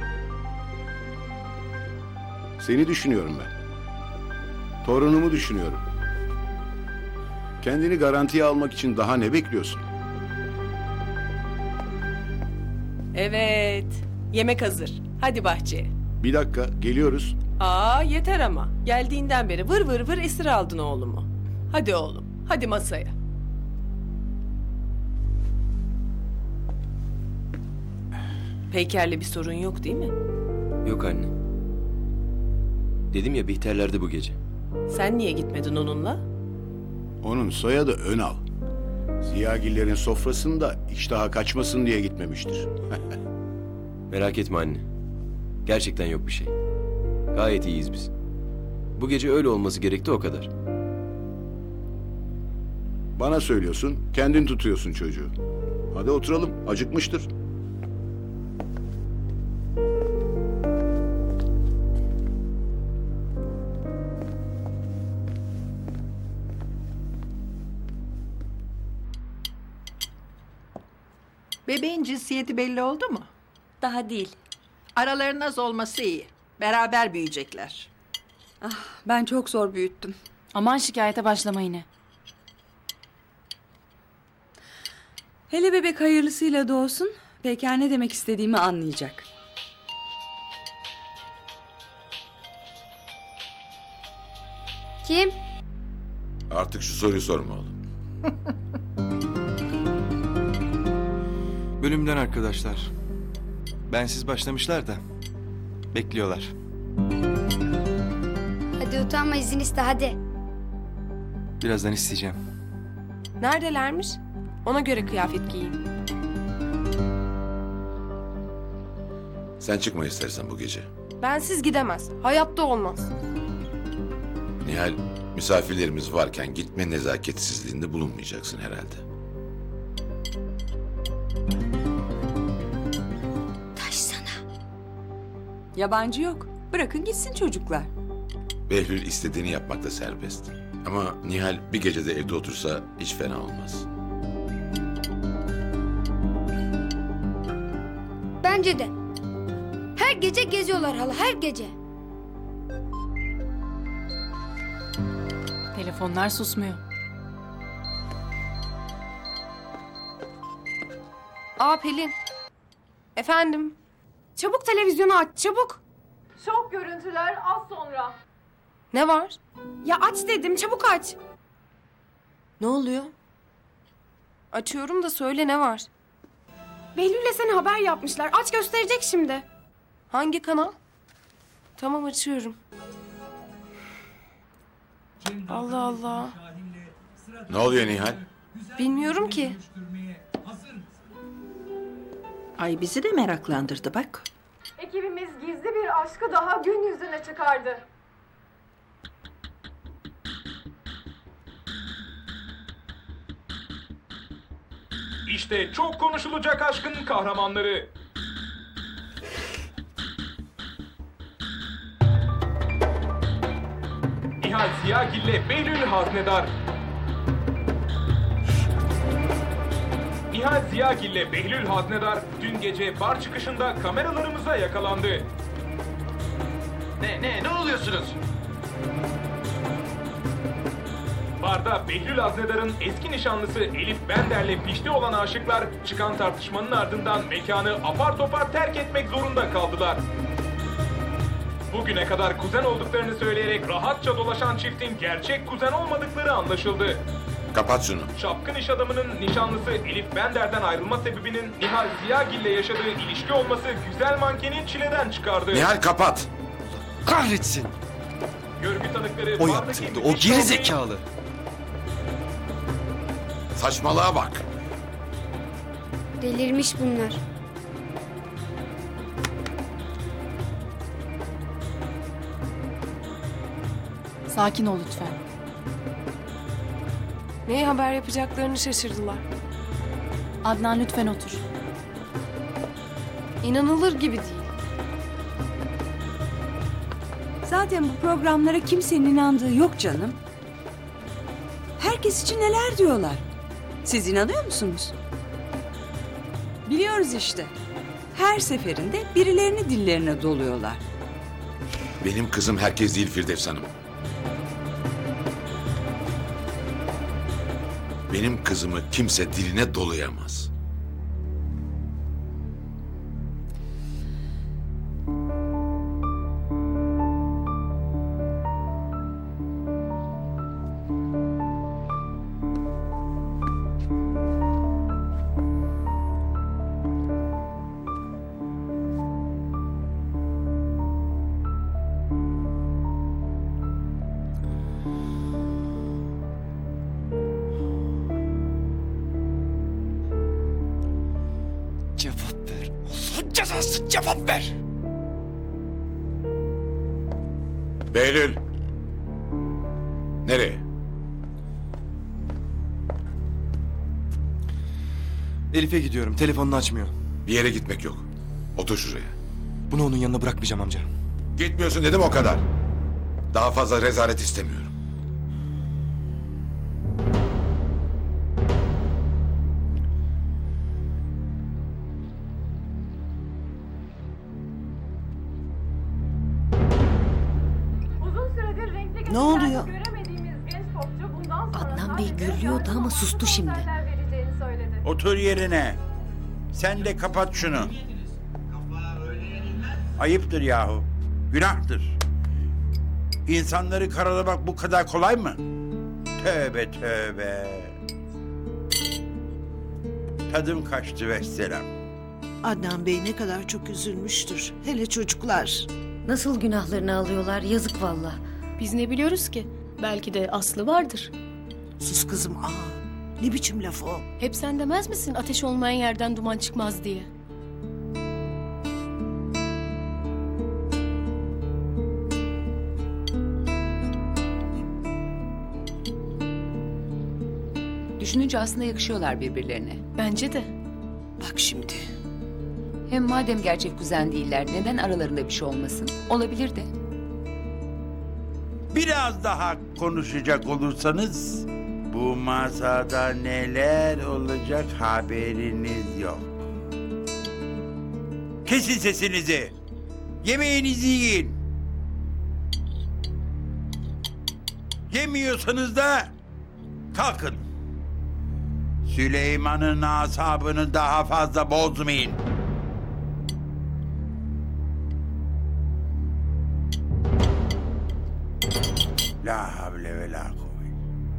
Seni düşünüyorum ben. Torunumu düşünüyorum. Kendini garantiye almak için daha ne bekliyorsun? Evet. Yemek hazır. Hadi bahçeye. Bir dakika, geliyoruz. Aa yeter ama. Geldiğinden beri vır vır vır esir aldın oğlumu. Hadi oğlum. Hadi masaya. Peyker'le bir sorun yok değil mi? Yok anne. Dedim ya Bihterler'de bu gece. Sen niye gitmedin onunla? Onun soyadı Önal. Ziyagillerin sofrasında iştaha kaçmasın diye gitmemiştir. Merak etme anne. Gerçekten yok bir şey. Gayet iyiyiz biz. Bu gece öyle olması gerekti o kadar. Bana söylüyorsun, kendin tutuyorsun çocuğu. Hadi oturalım, acıkmıştır. Bebeğin cinsiyeti belli oldu mu? Daha değil. Aralarının az olması iyi. Beraber büyüyecekler. Ah, ben çok zor büyüttüm. Aman şikayete başlama yine. Hele bebek hayırlısıyla doğsun, Peker ne demek istediğimi anlayacak. Kim? Artık şu soruyu sorma oğlum. Bölümden arkadaşlar. Bensiz başlamışlar da. Bekliyorlar. Hadi utanma, izin iste hadi. Birazdan isteyeceğim. Neredelermiş? Ona göre kıyafet giyeyim. Sen çıkma istersen bu gece. Bensiz gidemez. Hayatta olmaz. Nihal, misafirlerimiz varken gitme nezaketsizliğinde bulunmayacaksın herhalde. Yabancı yok. Bırakın gitsin çocuklar. Behlül istediğini yapmakta serbest. Ama Nihal bir gecede evde otursa hiç fena olmaz. Bence de. Her gece geziyorlar hala, her gece. Telefonlar susmuyor. Aa Pelin. Efendim. Çabuk televizyonu aç, çabuk. Şok görüntüler az sonra. Ne var? Ya aç dedim, çabuk aç. Ne oluyor? Açıyorum da söyle ne var? Behlül'le seni haber yapmışlar. Aç gösterecek şimdi. Hangi kanal? Tamam açıyorum. Allah Allah. Ne oluyor Nihal? Bilmiyorum ki. Ay bizi de meraklandırdı bak. Ekibimiz gizli bir aşkı daha gün yüzüne çıkardı. İşte çok konuşulacak aşkın kahramanları. Nihal Ziyagil'le Behlül Haznedar. Nihal Ziyagil'le Behlül Haznedar dün gece bar çıkışında kameralarımıza yakalandı. Ne ne ne oluyorsunuz? Barda Behlül Haznedar'ın eski nişanlısı Elif Bender'le pişti olan aşıklar çıkan tartışmanın ardından mekanı apar topar terk etmek zorunda kaldılar. Bugüne kadar kuzen olduklarını söyleyerek rahatça dolaşan çiftin gerçek kuzen olmadıkları anlaşıldı. Kapat şunu. Şapkın iş adamının nişanlısı Elif Bender'den ayrılma sebebinin Nihal Ziyagil'le yaşadığı ilişki olması güzel mankeni çileden çıkardı. Nihal kapat. Kahretsin. Görgü tanıkları O bardaki yaptırdı. O müthiş geri kavgayı- zekalı. Saçmalığa bak. Delirmiş bunlar. Sakin ol lütfen. Neye haber yapacaklarını şaşırdılar. Adnan lütfen otur. İnanılır gibi değil. Zaten bu programlara kimsenin inandığı yok canım. Herkes için neler diyorlar. Siz inanıyor musunuz? Biliyoruz işte. Her seferinde birilerini dillerine doluyorlar. Benim kızım herkes değil Firdevs Hanım. Benim kızımı kimse diline dolayamaz. cezası cevap ver. Behlül. Nereye? Elif'e gidiyorum. Telefonunu açmıyor. Bir yere gitmek yok. Otur şuraya. Bunu onun yanına bırakmayacağım amca. Gitmiyorsun dedim o kadar. Daha fazla rezalet istemiyorum. Uzun süredir renkli Ne oluyor? göremediğimiz genç popçu bundan sonra Adnan Bey gürlüyordu ama sustu şimdi. vereceğini söyledi. Otur yerine. Sen de kapat şunu. Ayıptır yahu. Günahtır. İnsanları karalamak bu kadar kolay mı? Tövbe tövbe. Tadım kaçtı vesselam. Adnan Bey ne kadar çok üzülmüştür. Hele çocuklar. Nasıl günahlarını alıyorlar yazık valla. Biz ne biliyoruz ki? Belki de aslı vardır. Sus kızım. Aa, ne biçim laf o? Hep sen demez misin ateş olmayan yerden duman çıkmaz diye? Düşününce aslında yakışıyorlar birbirlerine. Bence de. Bak şimdi. Hem madem gerçek kuzen değiller neden aralarında bir şey olmasın? Olabilir de. Biraz daha konuşacak olursanız bu masada neler olacak haberiniz yok. Kesin sesinizi. Yemeğinizi yiyin. Yemiyorsanız da kalkın. Süleyman'ın asabını daha fazla bozmayın. La havle ve la kuvvet.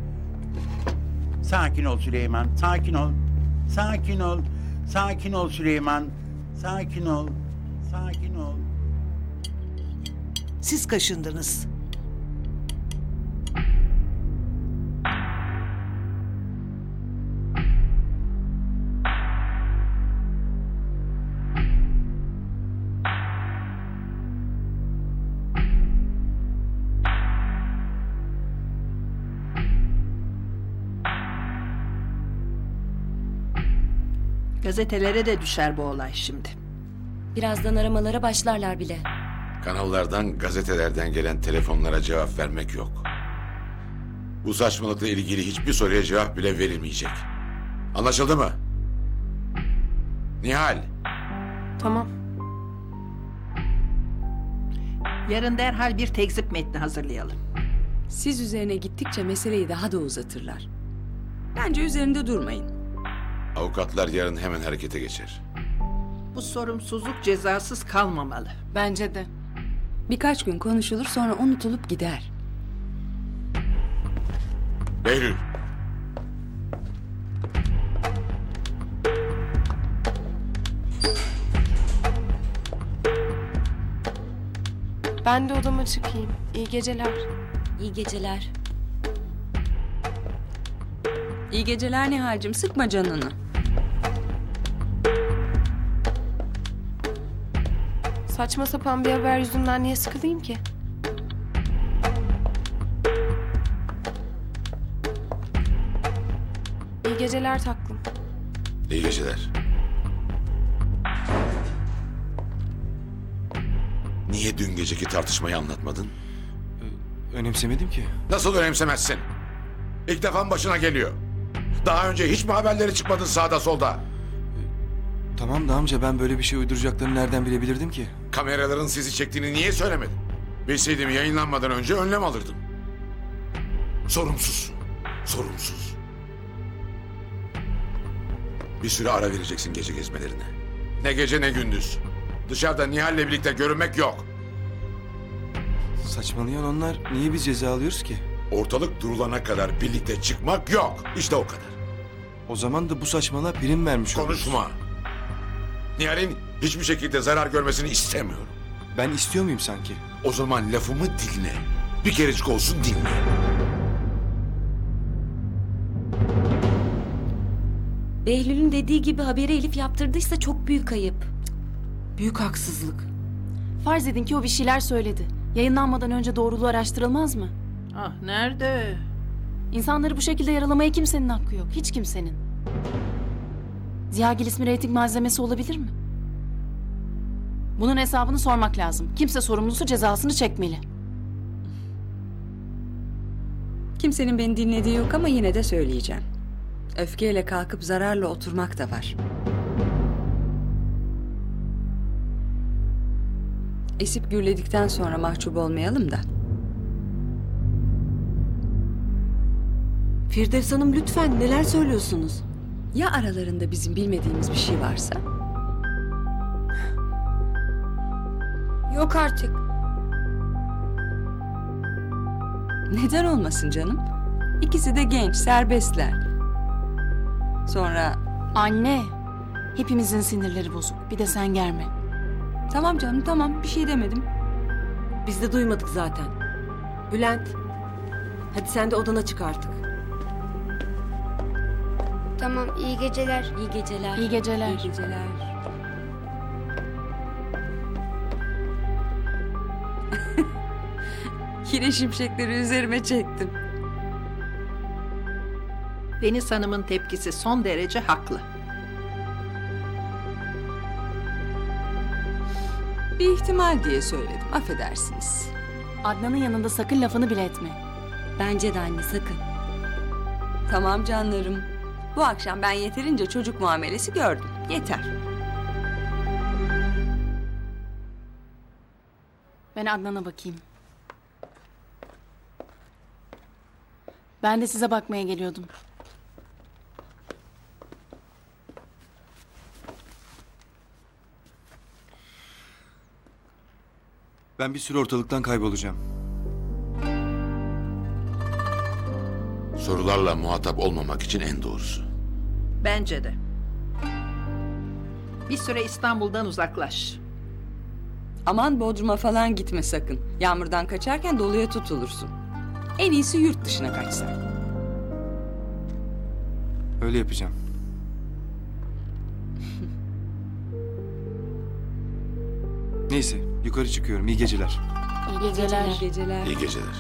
Sakin ol Süleyman, sakin ol. Sakin ol, sakin ol Süleyman. Sakin ol, sakin ol. Siz kaşındınız. Gazetelere de düşer bu olay şimdi. Birazdan aramalara başlarlar bile. Kanallardan, gazetelerden gelen telefonlara cevap vermek yok. Bu saçmalıkla ilgili hiçbir soruya cevap bile verilmeyecek. Anlaşıldı mı? Nihal. Tamam. Yarın derhal bir tekzip metni hazırlayalım. Siz üzerine gittikçe meseleyi daha da uzatırlar. Bence üzerinde durmayın. Avukatlar yarın hemen harekete geçer. Bu sorumsuzluk cezasız kalmamalı. Bence de. Birkaç gün konuşulur sonra unutulup gider. Behlül. Ben de odama çıkayım. İyi geceler. İyi geceler. İyi geceler Nihal'cim, sıkma canını. Saçma sapan bir haber yüzünden niye sıkılayım ki? İyi geceler taklım. İyi geceler. Niye dün geceki tartışmayı anlatmadın? Önemsemedim ki. Nasıl önemsemezsin? İlk defa başına geliyor. Daha önce hiç mi haberleri çıkmadın sağda solda? Tamam da amca ben böyle bir şey uyduracaklarını nereden bilebilirdim ki? Kameraların sizi çektiğini niye söylemedin? Bilseydim yayınlanmadan önce önlem alırdım. Sorumsuz. Sorumsuz. Bir süre ara vereceksin gece gezmelerine. Ne gece ne gündüz. Dışarıda Nihal'le birlikte görünmek yok. Saçmalayan onlar. Niye biz ceza alıyoruz ki? Ortalık durulana kadar birlikte çıkmak yok. İşte o kadar. O zaman da bu saçmalığa prim vermiş oluruz. Konuşma. Nihal'in hiçbir şekilde zarar görmesini istemiyorum. Ben istiyor muyum sanki? O zaman lafımı dinle. Bir kerecik olsun dinle. Behlül'ün dediği gibi haberi Elif yaptırdıysa çok büyük ayıp. Büyük haksızlık. Farz edin ki o bir şeyler söyledi. Yayınlanmadan önce doğruluğu araştırılmaz mı? Ah nerede? İnsanları bu şekilde yaralamaya kimsenin hakkı yok. Hiç kimsenin. Ziyagil ismi reyting malzemesi olabilir mi? Bunun hesabını sormak lazım. Kimse sorumlusu cezasını çekmeli. Kimsenin beni dinlediği yok ama yine de söyleyeceğim. Öfkeyle kalkıp zararla oturmak da var. Esip gürledikten sonra mahcup olmayalım da. Firdevs Hanım lütfen neler söylüyorsunuz? Ya aralarında bizim bilmediğimiz bir şey varsa? Yok artık. Neden olmasın canım? İkisi de genç, serbestler. Sonra... Anne, hepimizin sinirleri bozuk. Bir de sen germe. Tamam canım, tamam. Bir şey demedim. Biz de duymadık zaten. Bülent, hadi sen de odana çık artık. Tamam, iyi geceler. İyi geceler. İyi geceler. İyi geceler. Yine şimşekleri üzerime çektim. Deniz Hanım'ın tepkisi son derece haklı. Bir ihtimal diye söyledim, affedersiniz. Adnan'ın yanında sakın lafını bile etme. Bence de anne sakın. Tamam canlarım. Bu akşam ben yeterince çocuk muamelesi gördüm. Yeter. Ben Adnan'a bakayım. Ben de size bakmaya geliyordum. Ben bir süre ortalıktan kaybolacağım. Sorularla muhatap olmamak için en doğrusu. Bence de. Bir süre İstanbul'dan uzaklaş. Aman Bodrum'a falan gitme sakın. Yağmurdan kaçarken doluya tutulursun. En iyisi yurt dışına kaçsan. Öyle yapacağım. Neyse, yukarı çıkıyorum. İyi geceler. İyi geceler. İyi geceler. İyi geceler.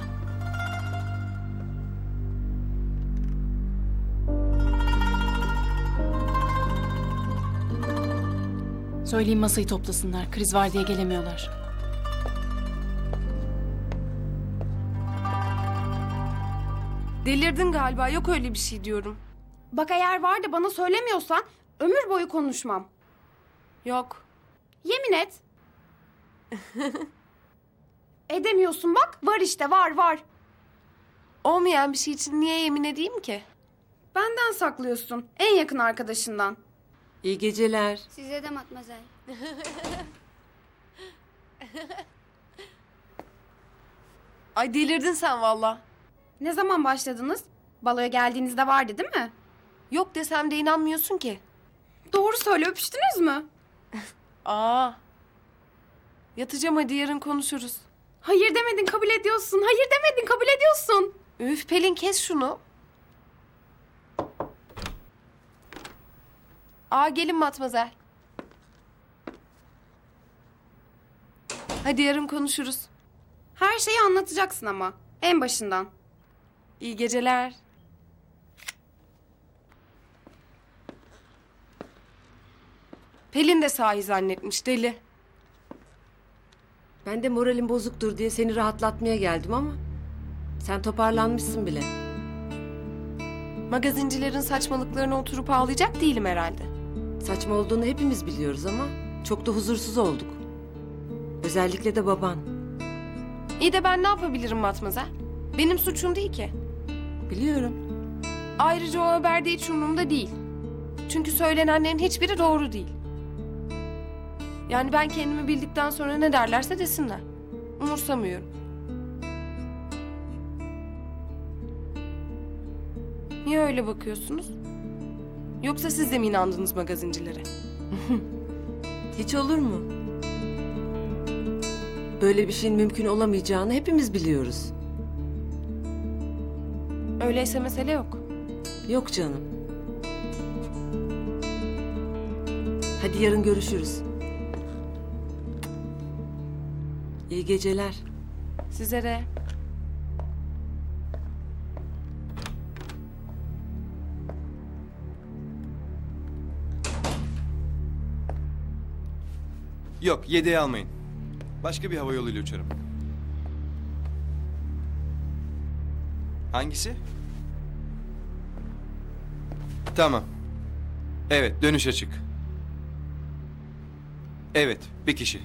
Söyleyeyim masayı toplasınlar. Kriz var diye gelemiyorlar. Delirdin galiba, yok öyle bir şey diyorum. Bak eğer var da bana söylemiyorsan ömür boyu konuşmam. Yok. Yemin et. Edemiyorsun bak, var işte, var var. Olmayan bir şey için niye yemin edeyim ki? Benden saklıyorsun, en yakın arkadaşından. İyi geceler. Size de matmazel. Ay delirdin sen valla. Ne zaman başladınız? Baloya geldiğinizde vardı değil mi? Yok desem de inanmıyorsun ki. Doğru söyle, öpüştünüz mü? Aa. Yatacağım hadi, yarın konuşuruz. Hayır demedin, kabul ediyorsun. Hayır demedin, kabul ediyorsun. Üf Pelin, kes şunu. Aa gelin matmazel. Hadi yarın konuşuruz. Her şeyi anlatacaksın ama. En başından. İyi geceler. Pelin de sahi zannetmiş, deli. Ben de moralim bozuktur diye seni rahatlatmaya geldim ama sen toparlanmışsın bile. Magazincilerin saçmalıklarına oturup ağlayacak değilim herhalde. Saçma olduğunu hepimiz biliyoruz ama çok da huzursuz olduk. Özellikle de baban. İyi de ben ne yapabilirim matmazel? Benim suçum değil ki. Biliyorum. Ayrıca o haber de hiç umurumda değil. Çünkü söylenenlerin hiçbiri doğru değil. Yani ben kendimi bildikten sonra ne derlerse desinler. Umursamıyorum. Niye öyle bakıyorsunuz? Yoksa siz de mi inandınız magazincilere? Hiç olur mu? Böyle bir şeyin mümkün olamayacağını hepimiz biliyoruz. Öyleyse mesele yok. Yok canım. Hadi yarın görüşürüz. İyi geceler. Size de. Yok, yedeği almayın. Başka bir hava yoluyla uçarım. Hangisi? Tamam. Evet, dönüş açık. Evet, bir kişi.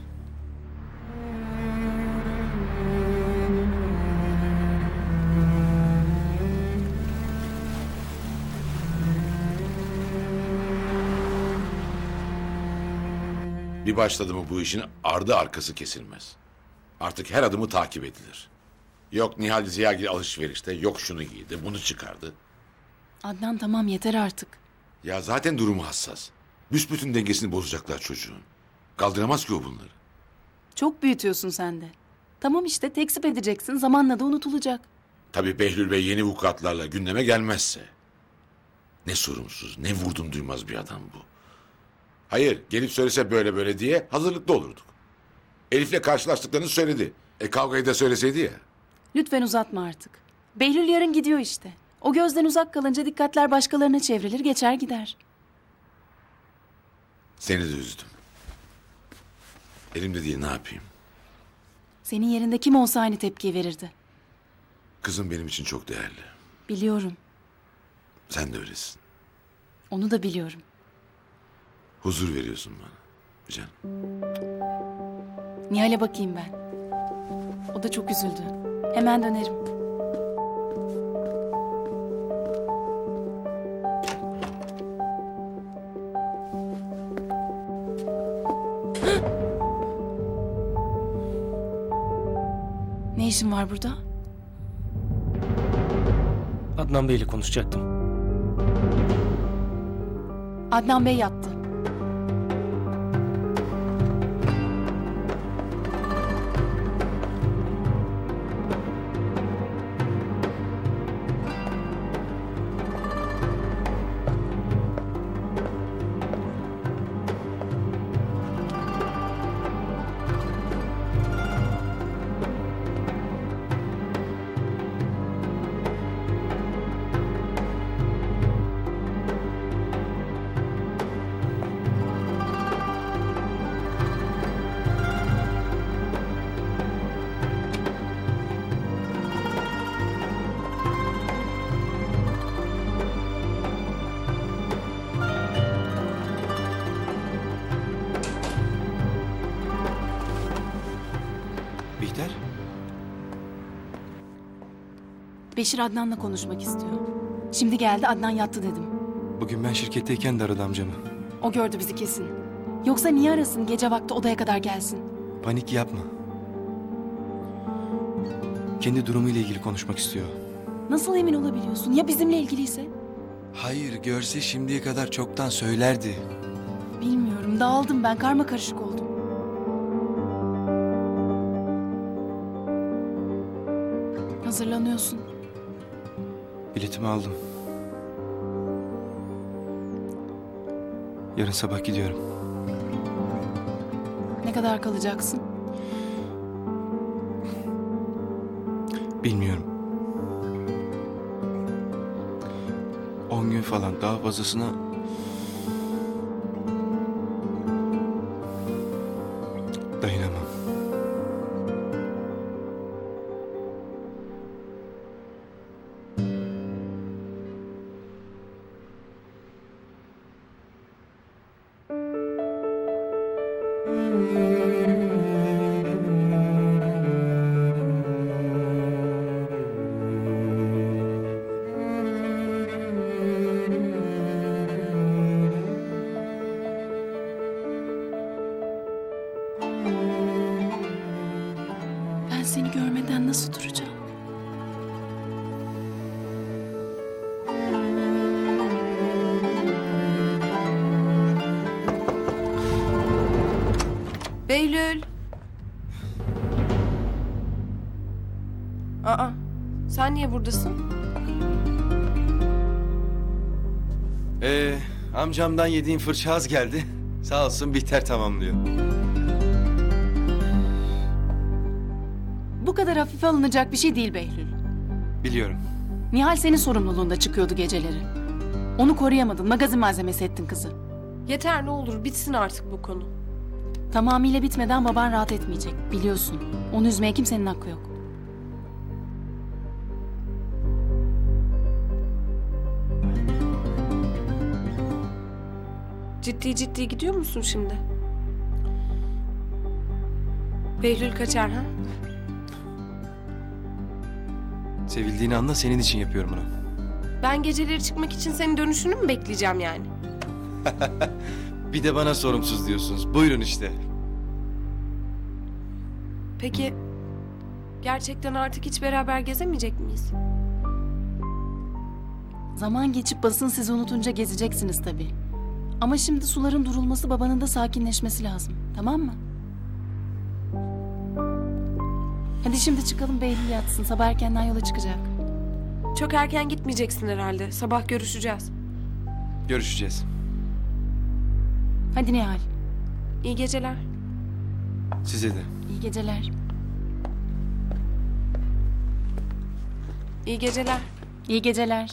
Bir başladı mı bu işin ardı arkası kesilmez. Artık her adımı takip edilir. Yok Nihal Ziyagil alışverişte, yok şunu giydi, bunu çıkardı. Adnan tamam yeter artık. Ya zaten durumu hassas. Büsbütün dengesini bozacaklar çocuğun. Kaldıramaz ki o bunları. Çok büyütüyorsun sen de. Tamam işte tekzip edeceksin, zamanla da unutulacak. Tabii Behlül Bey yeni vukuatlarla gündeme gelmezse. Ne sorumsuz, ne vurdum duymaz bir adam bu. Hayır, gelip söylese böyle böyle diye hazırlıklı olurduk. Elif'le karşılaştıklarını söyledi. E kavgayı da söyleseydi ya. Lütfen uzatma artık. Behlül yarın gidiyor işte. O gözden uzak kalınca dikkatler başkalarına çevrilir, geçer gider. Seni de üzdüm. Elimde değil, ne yapayım? Senin yerinde kim olsa aynı tepkiyi verirdi. Kızım benim için çok değerli. Biliyorum. Sen de öylesin. Onu da biliyorum. Huzur veriyorsun bana. Canım. Nihal'e bakayım ben. O da çok üzüldü. Hemen dönerim. Ne işin var burada? Adnan Bey'le konuşacaktım. Adnan Bey yattı. Bihter? Beşir Adnan'la konuşmak istiyor. Şimdi geldi, Adnan yattı dedim. Bugün ben şirketteyken de aradı amcamı. O gördü bizi kesin. Yoksa niye arasın, gece vakti odaya kadar gelsin? Panik yapma. Kendi durumuyla ilgili konuşmak istiyor. Nasıl emin olabiliyorsun? Ya bizimle ilgiliyse? Hayır, görse şimdiye kadar çoktan söylerdi. Bilmiyorum, dağıldım ben, karma karışık oldum. Hazırlanıyorsun. Biletimi aldım. Yarın sabah gidiyorum. Ne kadar kalacaksın? Bilmiyorum. On gün falan, daha fazlasına... dayanamam. Ben seni görmeden nasıl duracağım? Behlül. Aa, sen niye buradasın? Ee, amcamdan yediğim fırça az geldi. Sağ olsun Bihter tamamlıyor. kadar hafife alınacak bir şey değil Behlül. Biliyorum. Nihal senin sorumluluğunda çıkıyordu geceleri. Onu koruyamadın, magazin malzemesi ettin kızı. Yeter ne olur bitsin artık bu konu. Tamamıyla bitmeden baban rahat etmeyecek, biliyorsun. Onu üzmeye kimsenin hakkı yok. Ciddi ciddi gidiyor musun şimdi? Behlül kaçar ha? Sevildiğini anla, senin için yapıyorum bunu. Ben geceleri çıkmak için senin dönüşünü mü bekleyeceğim yani? Bir de bana sorumsuz diyorsunuz. Buyurun işte. Peki gerçekten artık hiç beraber gezemeyecek miyiz? Zaman geçip basın sizi unutunca gezeceksiniz tabii. Ama şimdi suların durulması, babanın da sakinleşmesi lazım. Tamam mı? Hadi şimdi çıkalım, Behlül yatsın. Sabah erkenden yola çıkacak. Çok erken gitmeyeceksin herhalde. Sabah görüşeceğiz. Görüşeceğiz. Hadi Nihal. İyi geceler. Size de. İyi geceler. İyi geceler. İyi geceler.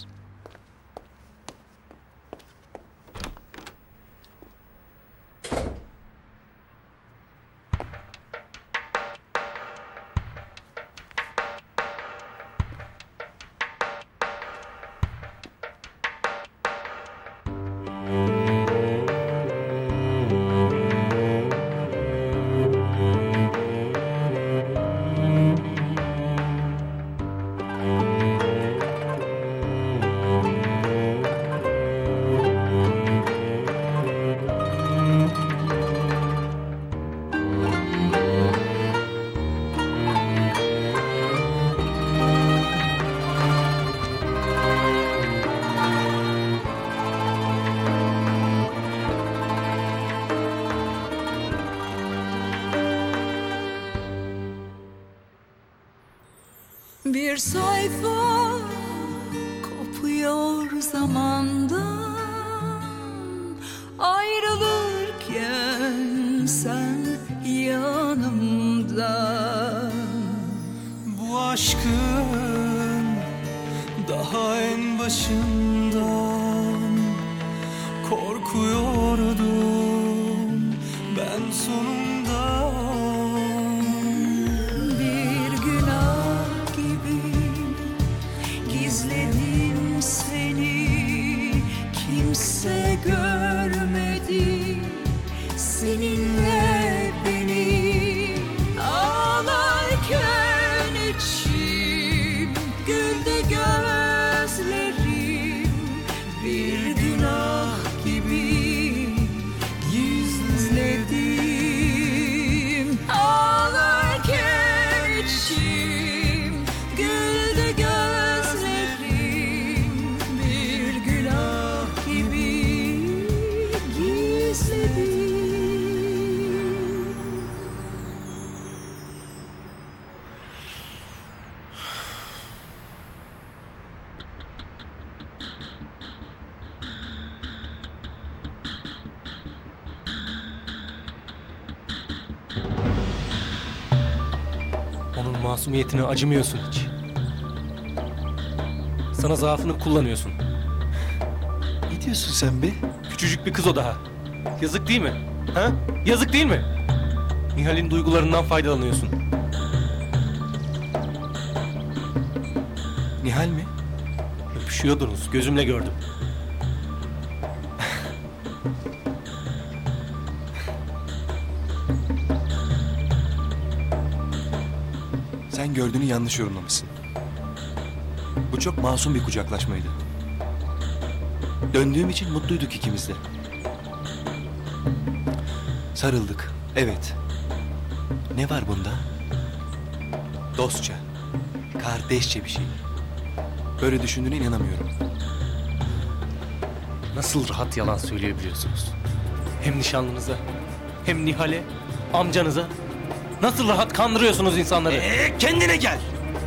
Bir sayfa kopuyor zamandan, ayrılırken sen yanımda. Bu aşkın daha en başından korkuyordum ben sonunda. Bir günah gibi gizledim seni, kimse görmedi seninle beni. Ağlarken içim, güldü gözlerim, bir günah gibi gizledim. Ağlarken içim, güldü gözlerim, bir günah gibi gizledim. Onun masumiyetine acımıyorsun hiç. Sana zaafını kullanıyorsun. Ne diyorsun sen be? Küçücük bir kız o daha. Yazık değil mi? Ha? Yazık değil mi? Nihal'in duygularından faydalanıyorsun. Nihal mi? Öpüşüyordunuz. Gözümle gördüm. Sen gördüğünü yanlış yorumlamışsın. Bu çok masum bir kucaklaşmaydı. Döndüğüm için mutluyduk ikimiz de. Sarıldık, evet. Ne var bunda? Dostça, kardeşçe bir şey. Böyle düşündüğüne inanamıyorum. Nasıl rahat yalan söyleyebiliyorsunuz? Hem nişanlınıza, hem Nihal'e, amcanıza. Nasıl rahat kandırıyorsunuz insanları? Ee, kendine gel!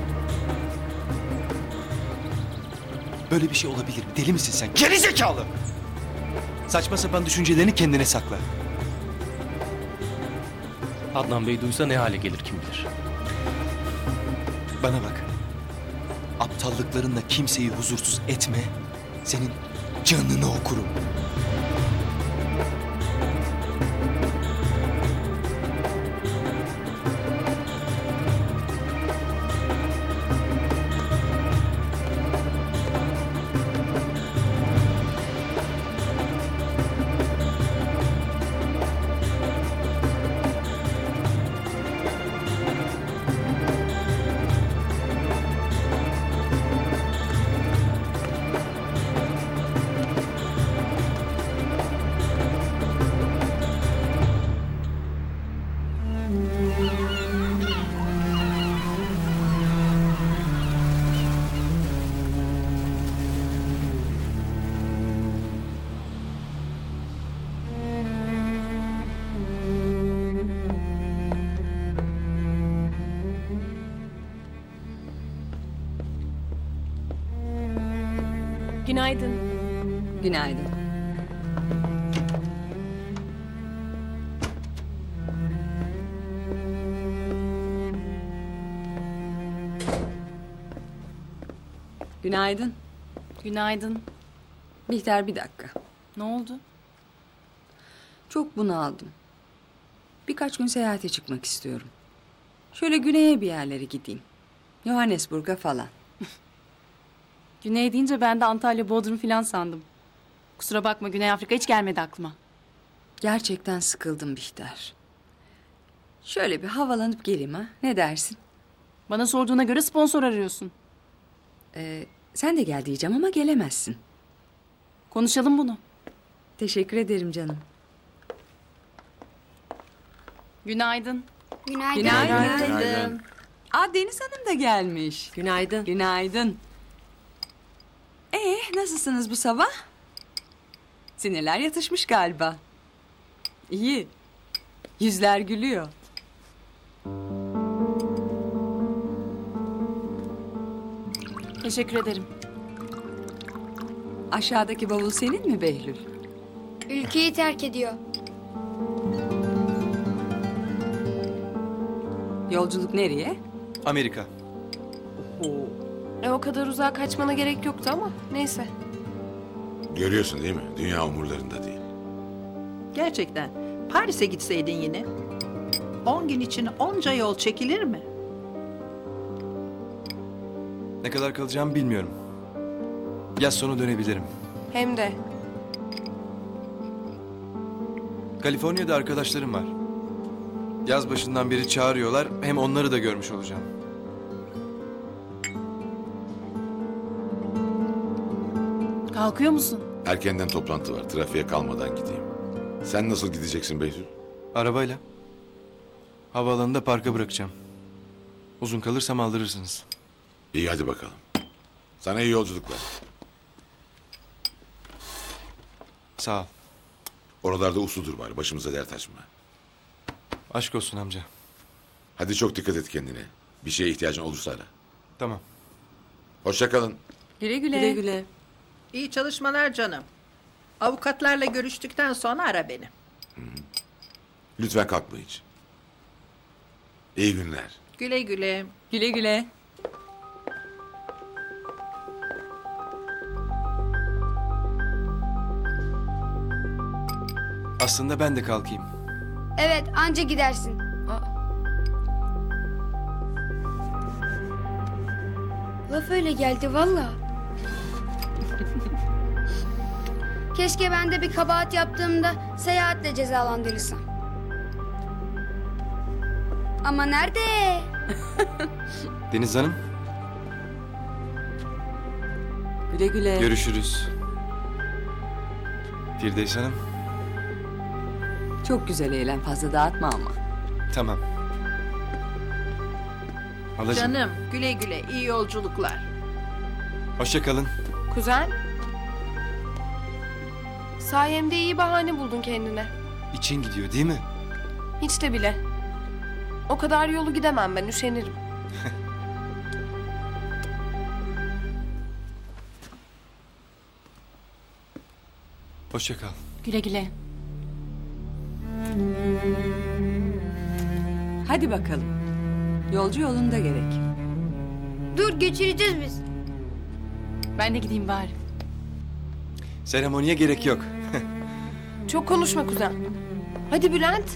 Böyle bir şey olabilir mi? Deli misin sen? Geri zekalı! Saçma sapan düşüncelerini kendine sakla. Adnan Bey duysa ne hale gelir kim bilir. Bana bak. Aptallıklarınla kimseyi huzursuz etme. Senin canını okurum. Günaydın. Günaydın. Günaydın. Günaydın. Bihter bir dakika. Ne oldu? Çok bunaldım. Birkaç gün seyahate çıkmak istiyorum. Şöyle güneye bir yerlere gideyim. Johannesburg'a falan. Güney deyince ben de Antalya, Bodrum falan sandım. Kusura bakma, Güney Afrika hiç gelmedi aklıma. Gerçekten sıkıldım Bihter. Şöyle bir havalanıp geleyim ha. Ne dersin? Bana sorduğuna göre sponsor arıyorsun. Ee, sen de gel diyeceğim ama gelemezsin. Konuşalım bunu. Teşekkür ederim canım. Günaydın. Günaydın. Günaydın. Günaydın. Aa, Deniz Hanım da gelmiş. Günaydın. Günaydın. Ee, nasılsınız bu sabah? Sinirler yatışmış galiba. İyi. Yüzler gülüyor. Teşekkür ederim. Aşağıdaki bavul senin mi Behlül? Ülkeyi terk ediyor. Yolculuk nereye? Amerika. E o kadar uzağa kaçmana gerek yoktu ama neyse. Görüyorsun değil mi? Dünya umurlarında değil. Gerçekten. Paris'e gitseydin yine. On gün için onca yol çekilir mi? Ne kadar kalacağımı bilmiyorum. Yaz sonu dönebilirim. Hem de. Kaliforniya'da arkadaşlarım var. Yaz başından beri çağırıyorlar. Hem onları da görmüş olacağım. Kalkıyor musun? Erkenden toplantı var. Trafiğe kalmadan gideyim. Sen nasıl gideceksin Behlül? Arabayla. Havaalanında parka bırakacağım. Uzun kalırsam aldırırsınız. İyi hadi bakalım. Sana iyi yolculuklar. Sağ ol. Oralarda usludur bari. Başımıza dert açma. Aşk olsun amca. Hadi çok dikkat et kendine. Bir şeye ihtiyacın olursa ara. Tamam. Hoşça kalın. Güle güle. Güle güle. İyi çalışmalar canım. Avukatlarla görüştükten sonra ara beni. Lütfen kalkma hiç. İyi günler. Güle güle. Güle güle. Aslında ben de kalkayım. Evet, anca gidersin. Laf öyle geldi valla. Keşke ben de bir kabahat yaptığımda seyahatle cezalandırılsam. Ama nerede? Deniz Hanım, Güle güle. görüşürüz. Firdevs Hanım, Çok güzel eğlen, fazla dağıtma ama. tamam. Halacığım, Canım güle güle. İyi yolculuklar. hoşça kalın. Kuzen. Sayemde iyi bahane buldun kendine. İçin gidiyor değil mi? Hiç de bile. O kadar yolu gidemem ben, üşenirim. Hoşça kal. Güle güle. Hadi bakalım. Yolcu yolunda gerek. dur geçireceğiz biz. Ben de gideyim bari. Seremoniye gerek yok. Çok konuşma kuzen. Hadi Bülent.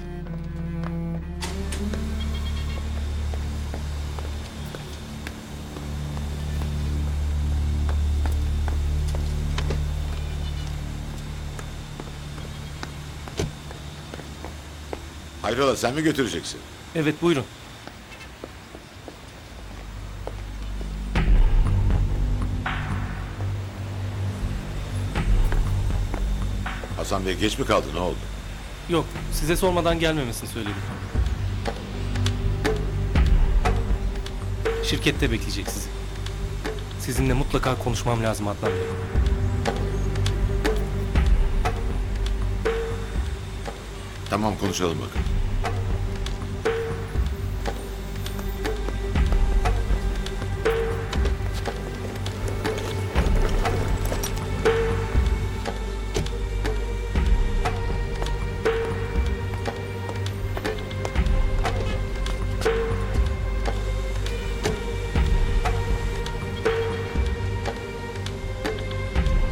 Hayrola sen mi götüreceksin? Evet buyurun. Hasan Bey geç mi kaldı ne oldu? Yok size sormadan gelmemesini söyledim. Şirkette bekleyecek sizi. Sizinle mutlaka konuşmam lazım Adnan Bey. Tamam konuşalım bakın.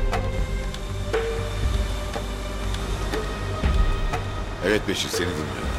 Evet Beşir seni dinliyorum.